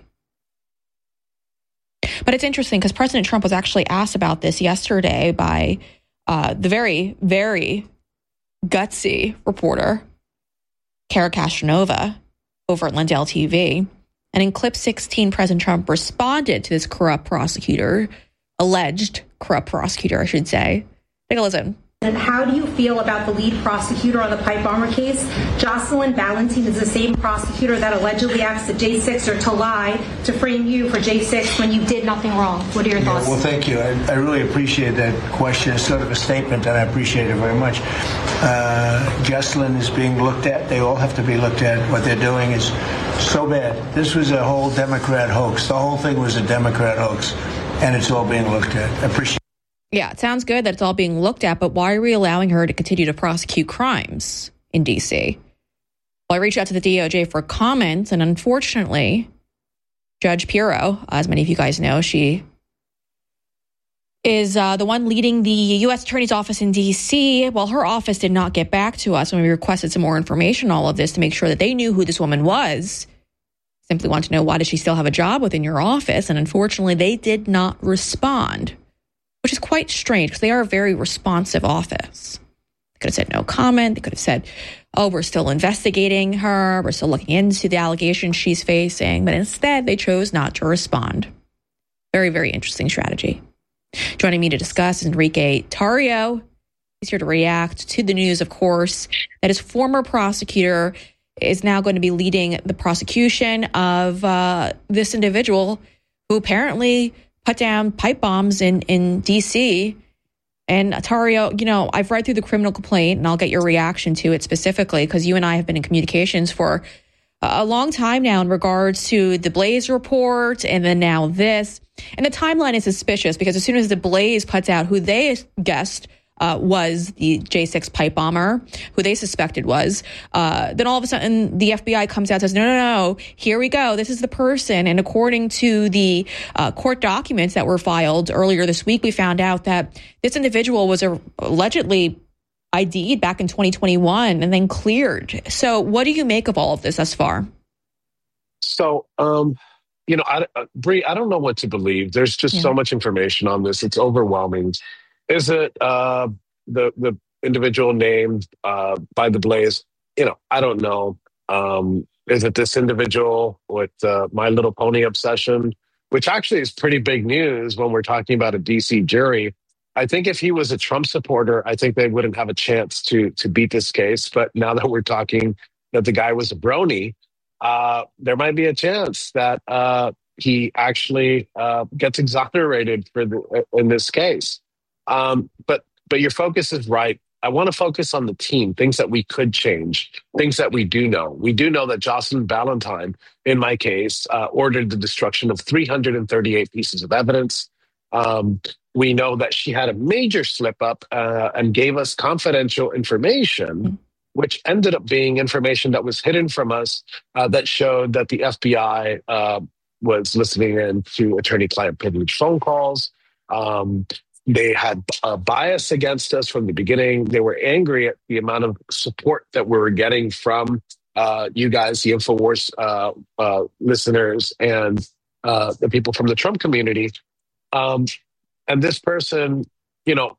But it's interesting because President Trump was actually asked about this yesterday by uh, the very, very gutsy reporter, Kara Castronova, over at Lindell T V. And in clip sixteen, President Trump responded to this corrupt prosecutor, alleged corrupt prosecutor, I should say. Take a listen. And how do you feel about the lead prosecutor on the pipe bomber case? Jocelyn Ballantyne is the same prosecutor that allegedly asked the J sixer to lie to frame you for J six when you did nothing wrong. What are your thoughts? Yeah, well, thank you. I, I really appreciate that question. It's sort of a statement, and I appreciate it very much. Uh, Jocelyn is being looked at. They all have to be looked at. What they're doing is so bad. This was a whole Democrat hoax. The whole thing was a Democrat hoax, and it's all being looked at. I appreciate it. Yeah, it sounds good that it's all being looked at, but why are we allowing her to continue to prosecute crimes in D C? Well, I reached out to the D O J for comment, and unfortunately, Judge Pirro, as many of you guys know, she is uh, the one leading the U S Attorney's Office in D C. Well, her office did not get back to us when we requested some more information on all of this to make sure that they knew who this woman was. Simply want to know, why does she still have a job within your office? And unfortunately, they did not respond, which is quite strange because they are a very responsive office. They could have said no comment. They could have said, oh, we're still investigating her. We're still looking into the allegations she's facing. But instead, they chose not to respond. Very, very interesting strategy. Joining me to discuss is Enrique Tarrio. He's here to react to the news, of course, that his former prosecutor is now going to be leading the prosecution of uh, this individual who apparently put down pipe bombs in, in D C. And Tarrio, you know, I've read through the criminal complaint, and I'll get your reaction to it specifically, because you and I have been in communications for a long time now in regards to the Blaze report and then now this. And the timeline is suspicious because as soon as the Blaze puts out who they guessed uh, was the J six pipe bomber, who they suspected was, uh, then all of a sudden the F B I comes out and says, no, no, no, here we go. This is the person. And according to the uh, court documents that were filed earlier this week, we found out that this individual was a, allegedly I D'd back in twenty twenty-one and then cleared. So what do you make of all of this thus far? So, um, you know, I, uh, Bree, I don't know what to believe. There's just yeah. so much information on this. It's overwhelming. Is it uh, the the individual named uh, by the Blaze? You know, I don't know. Um, is it this individual with uh, My Little Pony obsession, which actually is pretty big news when we're talking about a D C jury. I think if he was a Trump supporter, I think they wouldn't have a chance to to beat this case. But now that we're talking that the guy was a brony, uh, there might be a chance that uh, he actually uh, gets exonerated for the, in this case. Um, but but your focus is right. I want to focus on the team, things that we could change, things that we do know. We do know that Jocelyn Ballantyne, in my case, uh, ordered the destruction of three hundred thirty-eight pieces of evidence. Um, we know that she had a major slip up uh, and gave us confidential information, which ended up being information that was hidden from us uh, that showed that the F B I uh, was listening in to attorney-client privilege phone calls. Um, They had a bias against us from the beginning. They were angry at the amount of support that we were getting from uh, you guys, the InfoWars uh, uh, listeners, and uh, the people from the Trump community. Um, and this person, you know,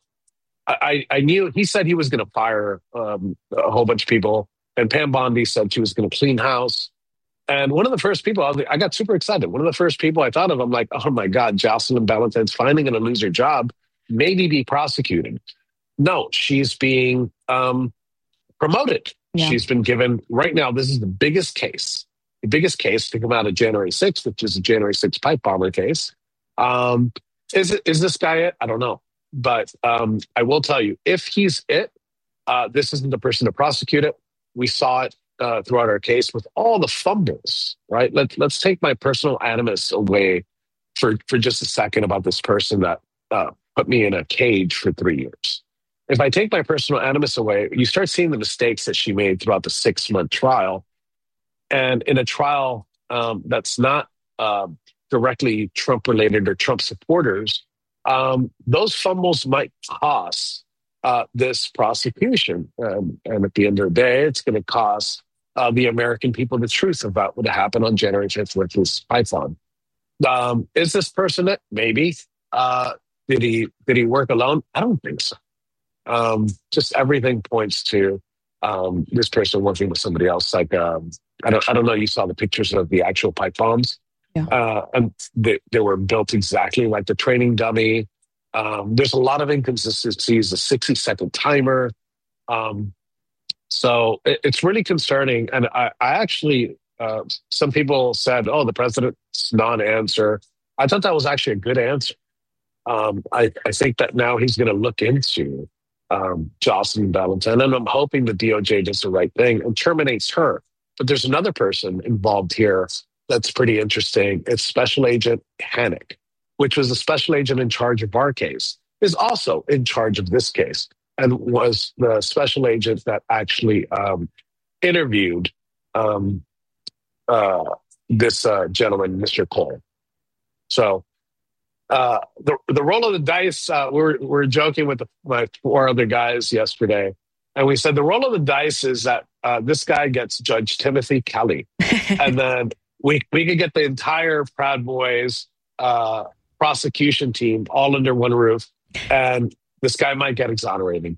I, I knew he said he was going to fire um, a whole bunch of people. And Pam Bondi said she was going to clean house. And one of the first people, I, was, I got super excited. One of the first people I thought of, I'm like, oh my God, Jocelyn Ballantyne's finally going to lose her job. Maybe be prosecuted. No, she's being um, promoted. Yeah. She's been given, right now, this is the biggest case, the biggest case to come out of January sixth, which is the January sixth pipe bomber case. Um, is it? Is this guy it? I don't know. But um, I will tell you, if he's it, uh, this isn't the person to prosecute it. We saw it uh, throughout our case with all the fumbles, right? Let, let's take my personal animus away for, for just a second about this person that uh, put me in a cage for three years. If I take my personal animus away, you start seeing the mistakes that she made throughout the six-month trial. And in a trial um, that's not uh, directly Trump-related or Trump supporters, um, those fumbles might cost uh, this prosecution. Um, and at the end of the day, it's going to cost uh, the American people the truth about what happened on January fifth with this Python. Um, is this person it? Maybe. Uh, Did he did he work alone? I don't think so. Um, just everything points to um, this person working with somebody else. Like um, I don't I don't know. You saw the pictures of the actual pipe bombs, yeah. uh, and they, they were built exactly like the training dummy. Um, there's a lot of inconsistencies. A sixty second timer. Um, so it, it's really concerning. And I, I actually uh, some people said, "Oh, the president's non-answer." I thought that was actually a good answer. Um, I, I think that now he's going to look into um, Jocelyn Ballantyne, and I'm hoping the D O J does the right thing and terminates her. But there's another person involved here that's pretty interesting. It's Special Agent Hannick, which was the special agent in charge of our case, is also in charge of this case and was the special agent that actually um, interviewed um, uh, this uh, gentleman, Mister Cole. So, Uh, the the roll of the dice, uh, we're we're joking with the, my four other guys yesterday, and we said the roll of the dice is that uh, this guy gets Judge Timothy Kelly, and then we we could get the entire Proud Boys uh, prosecution team all under one roof, and this guy might get exonerated.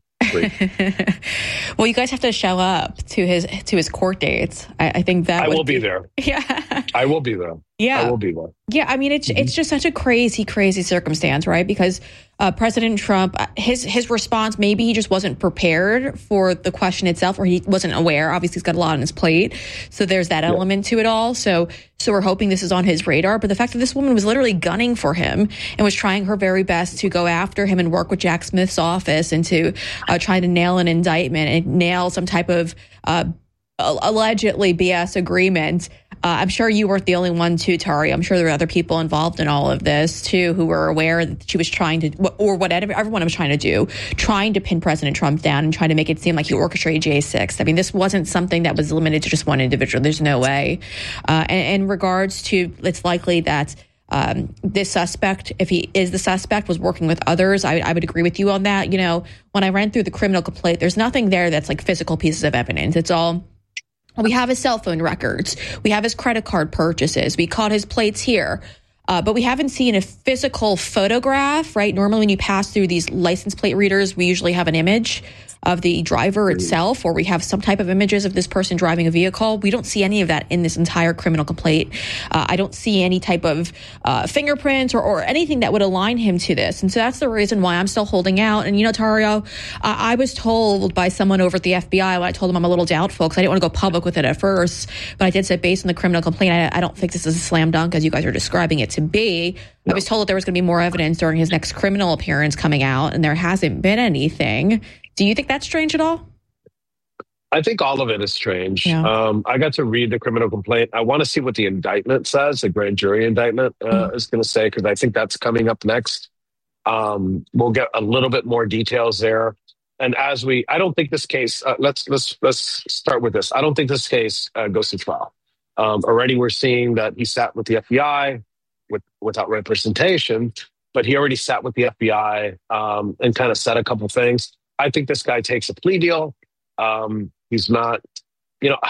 Well, you guys have to show up to his to his court dates. I, I think that I would will be there. Yeah, I will be there. Yeah, I will be there. Yeah, I mean, it's mm-hmm. it's just such a crazy, crazy circumstance, right? Because uh, President Trump, his his response, maybe he just wasn't prepared for the question itself, or he wasn't aware. Obviously, he's got a lot on his plate, so there's that yeah. element to it all. So, so we're hoping this is on his radar. But the fact that this woman was literally gunning for him and was trying her very best to go after him and work with Jack Smith's office and to uh, try to nail an indictment and nail some type of uh, allegedly B S agreement. Uh, I'm sure you weren't the only one too, Tari. I'm sure there were other people involved in all of this too who were aware that she was trying to, or whatever everyone was trying to do, trying to pin President Trump down and trying to make it seem like he orchestrated J six. I mean, this wasn't something that was limited to just one individual. There's no way. Uh, and in regards to, it's likely that um, this suspect, if he is the suspect, was working with others. I, I would agree with you on that. You know, when I ran through the criminal complaint, there's nothing there that's like physical pieces of evidence. It's all, we have his cell phone records. We have his credit card purchases. We caught his plates here. Uh, but we haven't seen a physical photograph, right? Normally when you pass through these license plate readers, we usually have an image of the driver itself, or we have some type of images of this person driving a vehicle. We don't see any of that in this entire criminal complaint. Uh, I don't see any type of uh, fingerprints or, or anything that would align him to this. And so that's the reason why I'm still holding out. And, you know, Tario, uh, I was told by someone over at the F B I when I told them I'm a little doubtful because I didn't want to go public with it at first. But I did say, based on the criminal complaint, I, I don't think this is a slam dunk as you guys are describing it to be. No. I was told that there was going to be more evidence during his next criminal appearance coming out, and there hasn't been anything. Do you think that's strange at all? I think all of it is strange. Yeah. Um, I got to read the criminal complaint. I want to see what the indictment says, the grand jury indictment uh, mm. is going to say, because I think that's coming up next. Um, we'll get a little bit more details there. And as we, I don't think this case, uh, let's let's let's start with this. I don't think this case uh, goes to trial. Um, already we're seeing that he sat with the F B I with, without representation, but he already sat with the F B I um, and kind of said a couple things. I think this guy takes a plea deal. Um, he's not, you know,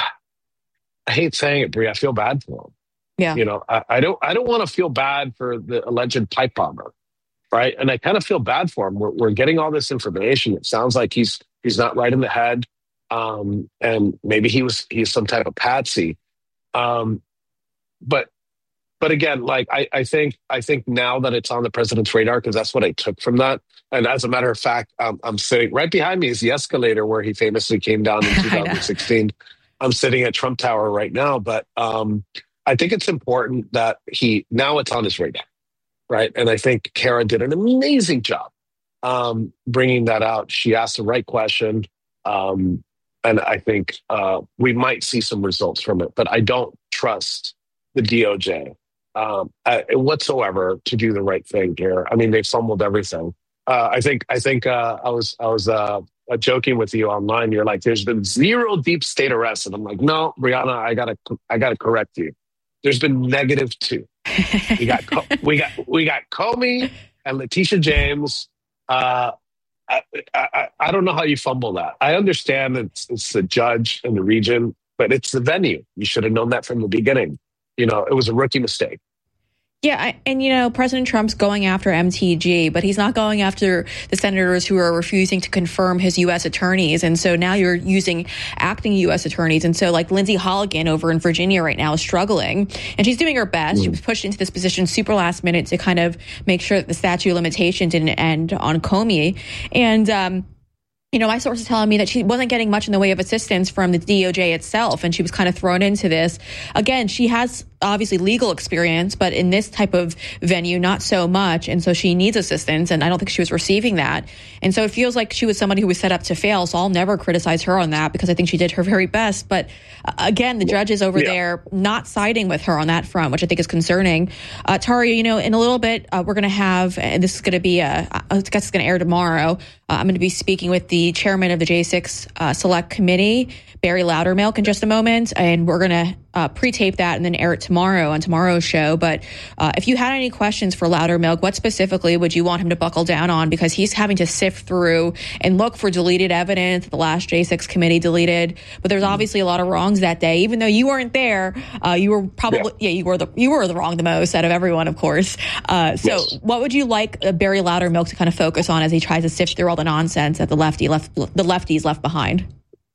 I hate saying it, Brie. I feel bad for him. Yeah. You know, I, I don't, I don't want to feel bad for the alleged pipe bomber, right? And I kind of feel bad for him. We're, we're getting all this information. It sounds like he's, he's not right in the head, um, and maybe he was, he's some type of patsy. Um, but, but again, like I, I think, I think now that it's on the president's radar, because that's what I took from that. And as a matter of fact, um, I'm sitting right behind me is the escalator where he famously came down in two thousand sixteen. I'm sitting at Trump Tower right now, but um, I think it's important that he, now it's on his radar, right? And I think Kara did an amazing job um, bringing that out. She asked the right question. Um, and I think uh, we might see some results from it, but I don't trust the D O J um, uh, whatsoever to do the right thing here. I mean, they've fumbled everything. Uh, I think I think uh, I was I was uh, joking with you online. You're like, there's been zero deep state arrests, and I'm like, no, Brianna, I gotta I gotta correct you. There's been negative two. We got we got we got Comey and Letitia James. Uh, I, I I don't know how you fumble that. I understand it's it's the judge and the region, but it's the venue. You should have known that from the beginning. You know, it was a rookie mistake. Yeah, I, and, you know, President Trump's going after M T G, but he's not going after the senators who are refusing to confirm his U S attorneys. And so now you're using acting U S attorneys. And so, like, Lindsay Holligan over in Virginia right now is struggling, and she's doing her best. Mm. She was pushed into this position super last minute to kind of make sure that the statute of limitations didn't end on Comey. And, um, you know, my source is telling me that she wasn't getting much in the way of assistance from the D O J itself, and she was kind of thrown into this. Again, she has obviously legal experience, but in this type of venue, not so much. And so she needs assistance, and I don't think she was receiving that. And so it feels like she was somebody who was set up to fail, so I'll never criticize her on that because I think she did her very best. But uh, again, the judges over yeah. there not siding with her on that front, which I think is concerning. Uh, Taria, you know, in a little bit, uh, we're going to have, and this is going to be, a, I guess it's going to air tomorrow, uh, I'm going to be speaking with the chairman of the J six uh, Select Committee, Barry Loudermilk, in just a moment, and we're going to uh, pre-tape that and then air it tomorrow on tomorrow's show. But uh, if you had any questions for Loudermilk, what specifically would you want him to buckle down on? Because he's having to sift through and look for deleted evidence the last J six committee deleted. But there's obviously a lot of wrongs that day, even though you weren't there. Uh, you were probably yeah. yeah, you were the you were the wrong the most out of everyone, of course. Uh, so yes. What would you like uh, Barry Loudermilk to kind of focus on as he tries to sift through all the nonsense that the lefty left the lefties left behind?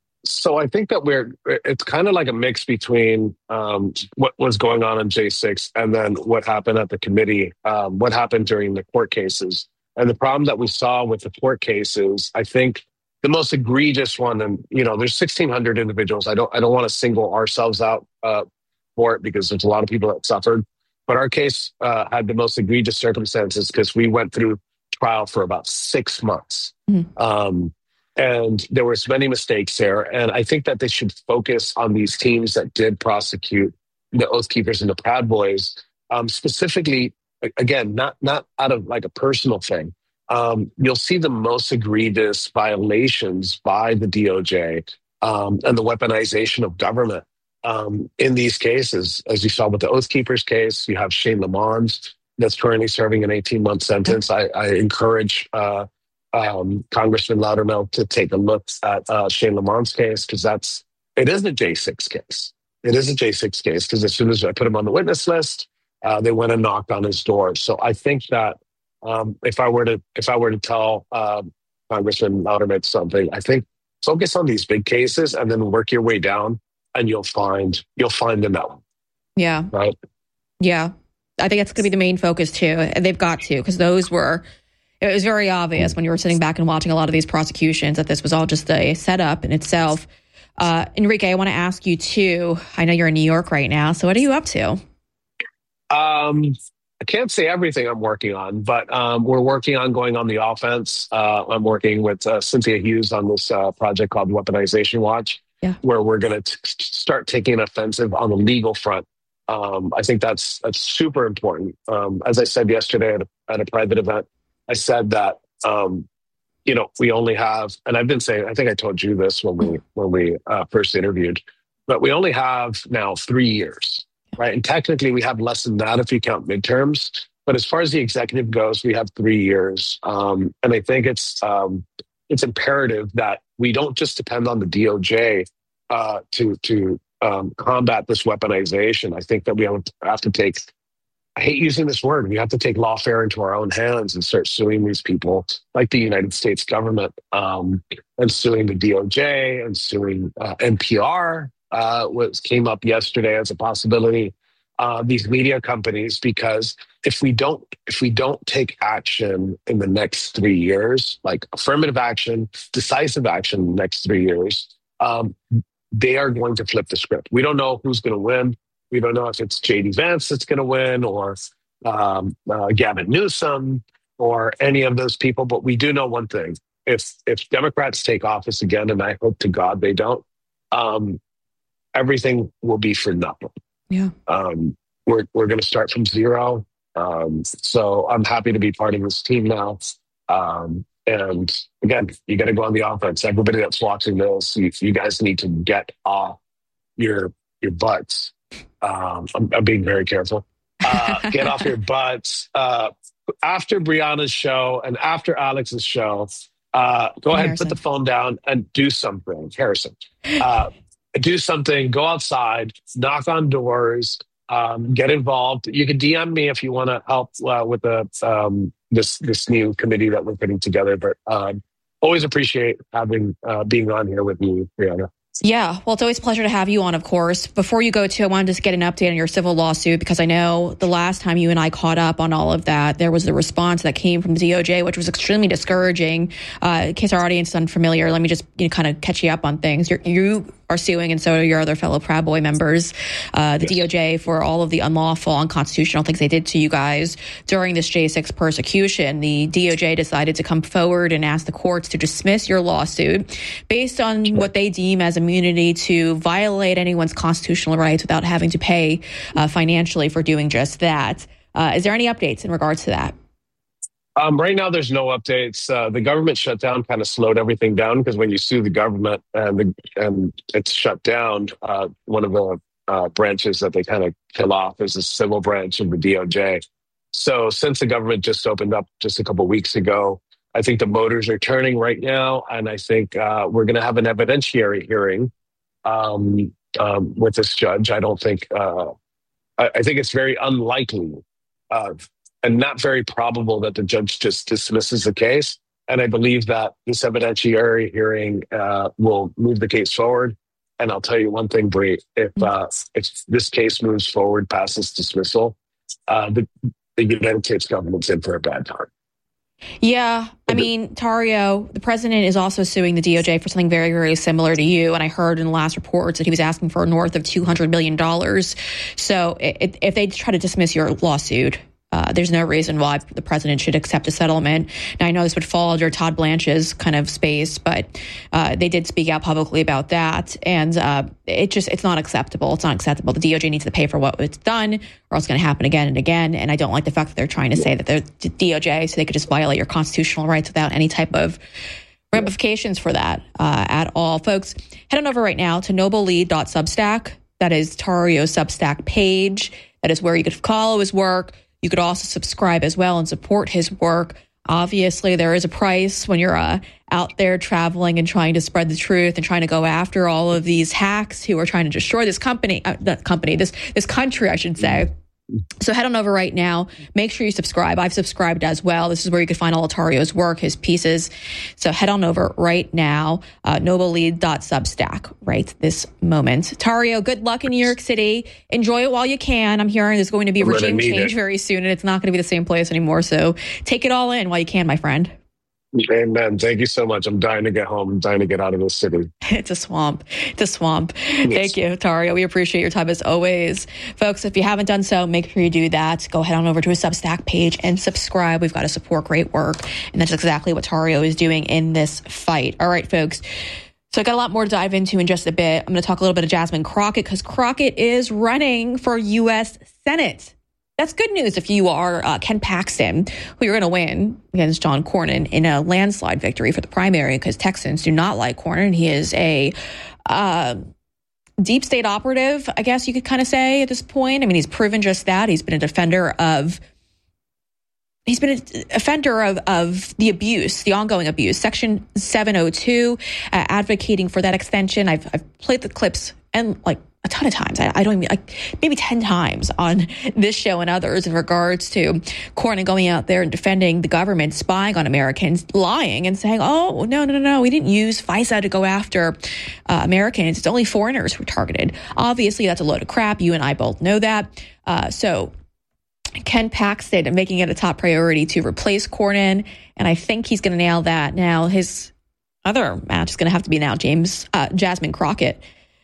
So I think that we're, it's kind of like a mix between um, what was going on in J six and then what happened at the committee, um, what happened during the court cases. And the problem that we saw with the court cases, I think the most egregious one, and, you know, there's sixteen hundred individuals. I don't, I don't want to single ourselves out uh, for it because there's a lot of people that suffered. But our case uh, had the most egregious circumstances because we went through trial for about six months. Mm-hmm. Um, And there was many mistakes there. And I think that they should focus on these teams that did prosecute the Oath Keepers and the Proud Boys, um, specifically, again, not not out of like a personal thing. Um, you'll see the most egregious violations by the D O J um, and the weaponization of government um, in these cases. As you saw with the Oath Keepers case, you have Shane Lamons that's currently serving an eighteen-month sentence. I, I encourage uh, Um, Congressman Loudermilk to take a look at uh, Shane Lamont's case, because that's it is a J six case. It is a J six case because as soon as I put him on the witness list, uh, they went and knocked on his door. So I think that um, if I were to if I were to tell um, Congressman Loudermilk something, I think focus on these big cases and then work your way down, and you'll find you'll find the melon. Yeah. Right. Yeah. I think that's going to be the main focus too. And they've got to, because those were, it was very obvious when you were sitting back and watching a lot of these prosecutions that this was all just a setup in itself. Uh, Enrique, I want to ask you too. I know you're in New York right now. So what are you up to? Um, I can't say everything I'm working on, but um, we're working on going on the offense. Uh, I'm working with uh, Cynthia Hughes on this uh, project called Weaponization Watch, yeah. where we're going to start taking an offensive on the legal front. Um, I think that's that's super important. Um, as I said yesterday at a, at a private event, I said that um, you know we only have, and I've been saying, I think I told you this when we when we uh, first interviewed, but we only have now three years, right? And technically, we have less than that if you count midterms. But as far as the executive goes, we have three years, um, and I think it's um, it's imperative that we don't just depend on the D O J uh, to to Um, combat this weaponization. I think that we have to take, I hate using this word, we have to take lawfare into our own hands and start suing these people like the United States government, um, and suing the D O J and suing uh, N P R, uh, what came up yesterday as a possibility, uh, these media companies, because if we don't, if we don't take action in the next three years, like affirmative action, decisive action in the next three years, um, they are going to flip the script. We don't know who's going to win. We don't know if it's J D Vance that's going to win or um, uh, Gavin Newsom or any of those people. But we do know one thing. If if Democrats take office again, and I hope to God they don't, um, everything will be for nothing. Yeah. Um, we're we're going to start from zero. Um, so I'm happy to be part of this team now. Um, And again, you got to go on the offense. Everybody that's watching this, you, you guys need to get off your your butts. Um, I'm, I'm being very careful. Uh, get off your butts. Uh, after Brianna's show and after Alex's show, uh, go ahead and put the phone down and do something. Harrison, uh, do something. Go outside, knock on doors, um, get involved. You can D M me if you want to help uh, with the um, this this new committee that we're putting together. But um, always appreciate having uh, being on here with you, Brianna. Yeah, well, it's always a pleasure to have you on, of course. Before you go to, I wanted to just get an update on your civil lawsuit, because I know the last time you and I caught up on all of that, there was the response that came from the D O J, which was extremely discouraging. Uh, in case our audience is unfamiliar, let me just you know, kind of catch you up on things. You're, you are suing, and so are your other fellow Proud Boy members, uh, the yes. D O J, for all of the unlawful, unconstitutional things they did to you guys during this J six persecution. The D O J decided to come forward and ask the courts to dismiss your lawsuit based on sure. what they deem as immunity to violate anyone's constitutional rights without having to pay uh, financially for doing just that. Uh, is there any updates in regards to that? Um, right now, there's no updates. Uh, the government shutdown kind of slowed everything down, because when you sue the government and the, and it's shut down, uh, one of the uh, branches that they kind of kill off is the civil branch of the D O J. So since the government just opened up just a couple of weeks ago, I think the motors are turning right now, and I think uh, we're going to have an evidentiary hearing um, um, with this judge. I don't think uh, I, I think it's very unlikely uh, and not very probable that the judge just dismisses the case. And I believe that this evidentiary hearing uh, will move the case forward. And I'll tell you one thing, Bree, if uh, if this case moves forward past this dismissal, uh, the, the United States government's in for a bad time. Yeah, I mean, Tario, the president is also suing the D O J for something very, very similar to you. And I heard in the last reports that he was asking for north of two hundred million dollars. So it, if they try to dismiss your lawsuit, Uh, there's no reason why the president should accept a settlement. Now, I know this would fall under Todd Blanche's kind of space, but uh, they did speak out publicly about that. And uh, it just, it's not acceptable. It's not acceptable. The D O J needs to pay for what it's done, or else it's going to happen again and again. And I don't like the fact that they're trying to say that they're the D O J, so they could just violate your constitutional rights without any type of ramifications for that uh, at all. Folks, head on over right now to noble lead dot substack. That is Tario's Substack page. That is where you could follow his work. You could also subscribe as well and support his work. Obviously, there is a price when you're uh, out there traveling and trying to spread the truth and trying to go after all of these hacks who are trying to destroy this company, uh, not company, this this country, I should say. So head on over right now. Make sure you subscribe. I've subscribed as well. This is where you can find all of Tario's work, his pieces. So head on over right now, uh, noble lead dot substack right this moment. Tario, good luck in New York City. Enjoy it while you can. I'm hearing there's going to be regime change very soon, and it's not going to be the same place anymore. So take it all in while you can, my friend. Amen. Thank you so much. I'm dying to get home. I'm dying to get out of this city. It's a swamp. It's a swamp. Yes. Thank you, Tario. We appreciate your time as always. Folks, if you haven't done so, make sure you do that. Go head on over to his Substack page and subscribe. We've got to support great work. And that's exactly what Tario is doing in this fight. All right, folks. So I got a lot more to dive into in just a bit. I'm going to talk a little bit of Jasmine Crockett because Crockett is running for U S Senate. That's good news if you are uh, Ken Paxton, who you're going to win against John Cornyn in a landslide victory for the primary because Texans do not like Cornyn. He is a uh, deep state operative, I guess you could kind of say at this point. I mean, he's proven just that. He's been a defender of He's been an offender of, of the abuse, the ongoing abuse. Section seven oh two, uh, advocating for that extension. I've, I've played the clips and like a ton of times. I, I don't even, like maybe ten times on this show and others in regards to Cornyn going out there and defending the government, spying on Americans, lying and saying, oh, no, no, no, no, we didn't use FISA to go after uh, Americans. It's only foreigners who were targeted. Obviously, that's a load of crap. You and I both know that. Uh, so Ken Paxton making it a top priority to replace Cornyn, and I think he's going to nail that. Now, his other match is going to have to be now James uh, Jasmine Crockett.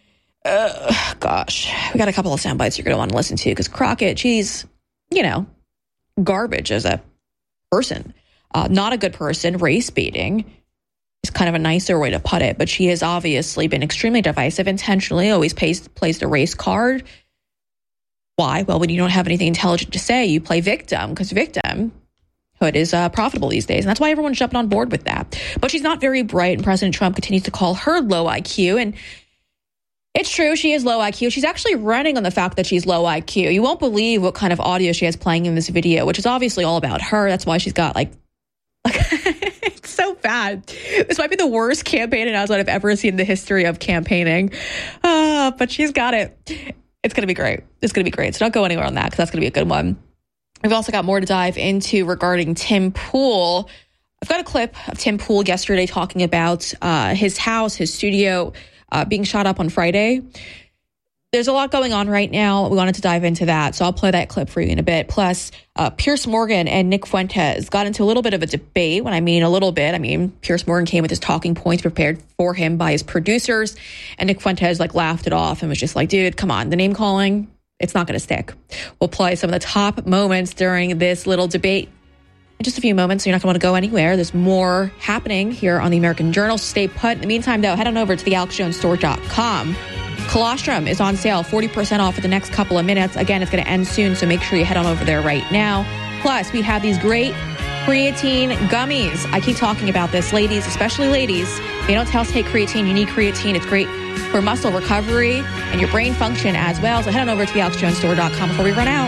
Uh, gosh, we got a couple of sound bites you're going to want to listen to because Crockett, she's, you know, garbage as a person. Uh, not a good person. Race baiting is kind of a nicer way to put it, but she has obviously been extremely divisive intentionally, always plays, plays the race card. Why? Well, when you don't have anything intelligent to say, you play victim because victimhood is uh, profitable these days. And that's why everyone's jumping on board with that. But she's not very bright, and President Trump continues to call her low I Q. And it's true, she is low I Q. She's actually running on the fact that she's low I Q. You won't believe what kind of audio she has playing in this video, which is obviously all about her. That's why she's got like, it's so bad. This might be the worst campaign announcement I've ever seen in the history of campaigning. Uh, but she's got it. It's going to be great. It's going to be great. So don't go anywhere on that because that's going to be a good one. We've also got more to dive into regarding Tim Pool. I've got a clip of Tim Pool yesterday talking about uh, his house, his studio uh, being shot up on Friday. There's a lot going on right now. We wanted to dive into that. So I'll play that clip for you in a bit. Plus, uh, Piers Morgan and Nick Fuentes got into a little bit of a debate. When I mean a little bit, I mean Piers Morgan came with his talking points prepared for him by his producers. And Nick Fuentes like laughed it off and was just like, dude, come on. The name calling, it's not going to stick. We'll play some of the top moments during this little debate in just a few moments. So you're not going to want to go anywhere. There's more happening here on the American Journal. Stay put. In the meantime, though, head on over to the alex jones store dot com. Colostrum is on sale, forty percent off for the next couple of minutes. Again, it's going to end soon, so make sure you head on over there right now. Plus, we have these great creatine gummies. I keep talking about this, ladies, especially ladies. They don't tell us to take creatine. You need creatine. It's great for muscle recovery and your brain function as well. So head on over to the alex jones store dot com before we run out.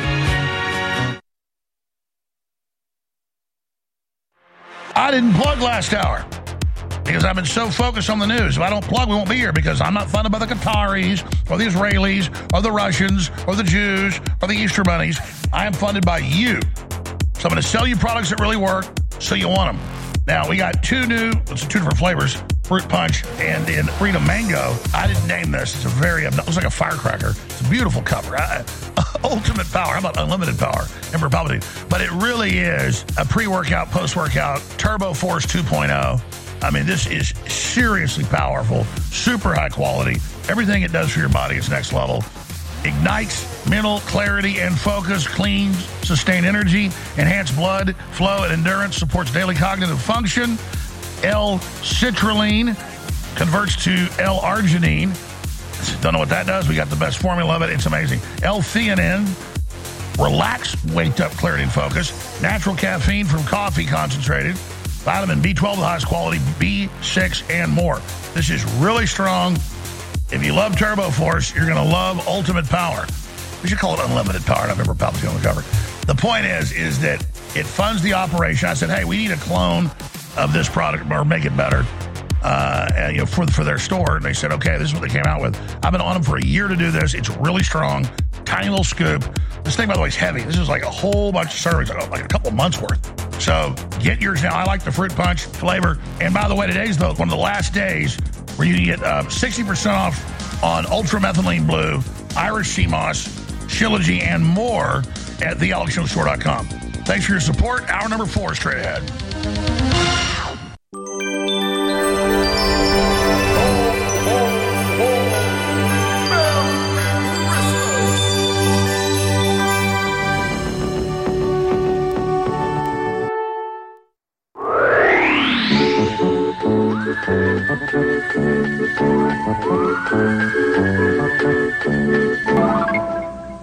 I didn't plug last hour because I've been so focused on the news. If I don't plug, we won't be here because I'm not funded by the Qataris or the Israelis or the Russians or the Jews or the Easter bunnies. I am funded by you. So I'm going to sell you products that really work so you want them. Now, we got two new, it's two different flavors, Fruit Punch and in Freedom Mango. I didn't name this. It's a very, it looks like a firecracker. It's a beautiful cover. I, ultimate power. How about unlimited power? And Republican. But it really is a pre-workout, post-workout, Turbo Force two point oh. I mean, this is seriously powerful, super high quality. Everything it does for your body is next level. Ignites mental clarity and focus, cleans, sustained energy, enhanced blood flow and endurance, supports daily cognitive function. L-citrulline converts to L-arginine. Don't know what that does. We got the best formula of it. It's amazing. L-theanine, relax, wake up, clarity and focus. Natural caffeine from coffee concentrated. Vitamin B twelve, the highest quality, B six, and more. This is really strong. If you love Turbo Force, you're going to love Ultimate Power. We should call it Unlimited Power. I don't remember Palpatine on the cover. The point is, is that it funds the operation. I said, hey, we need a clone of this product or make it better uh, and, you know, for, for their store. And they said, okay, this is what they came out with. I've been on them for a year to do this. It's really strong. Tiny little scoop. This thing, by the way, is heavy. This is like a whole bunch of servings, like a couple months worth. So get yours now. I like the fruit punch flavor. And by the way, today's the, one of the last days where you can get uh, sixty percent off on Ultramethylene Blue, Irish Sea Moss, Shilajit, and more at the alex jones store dot com. Thanks for your support. Hour number four straight ahead.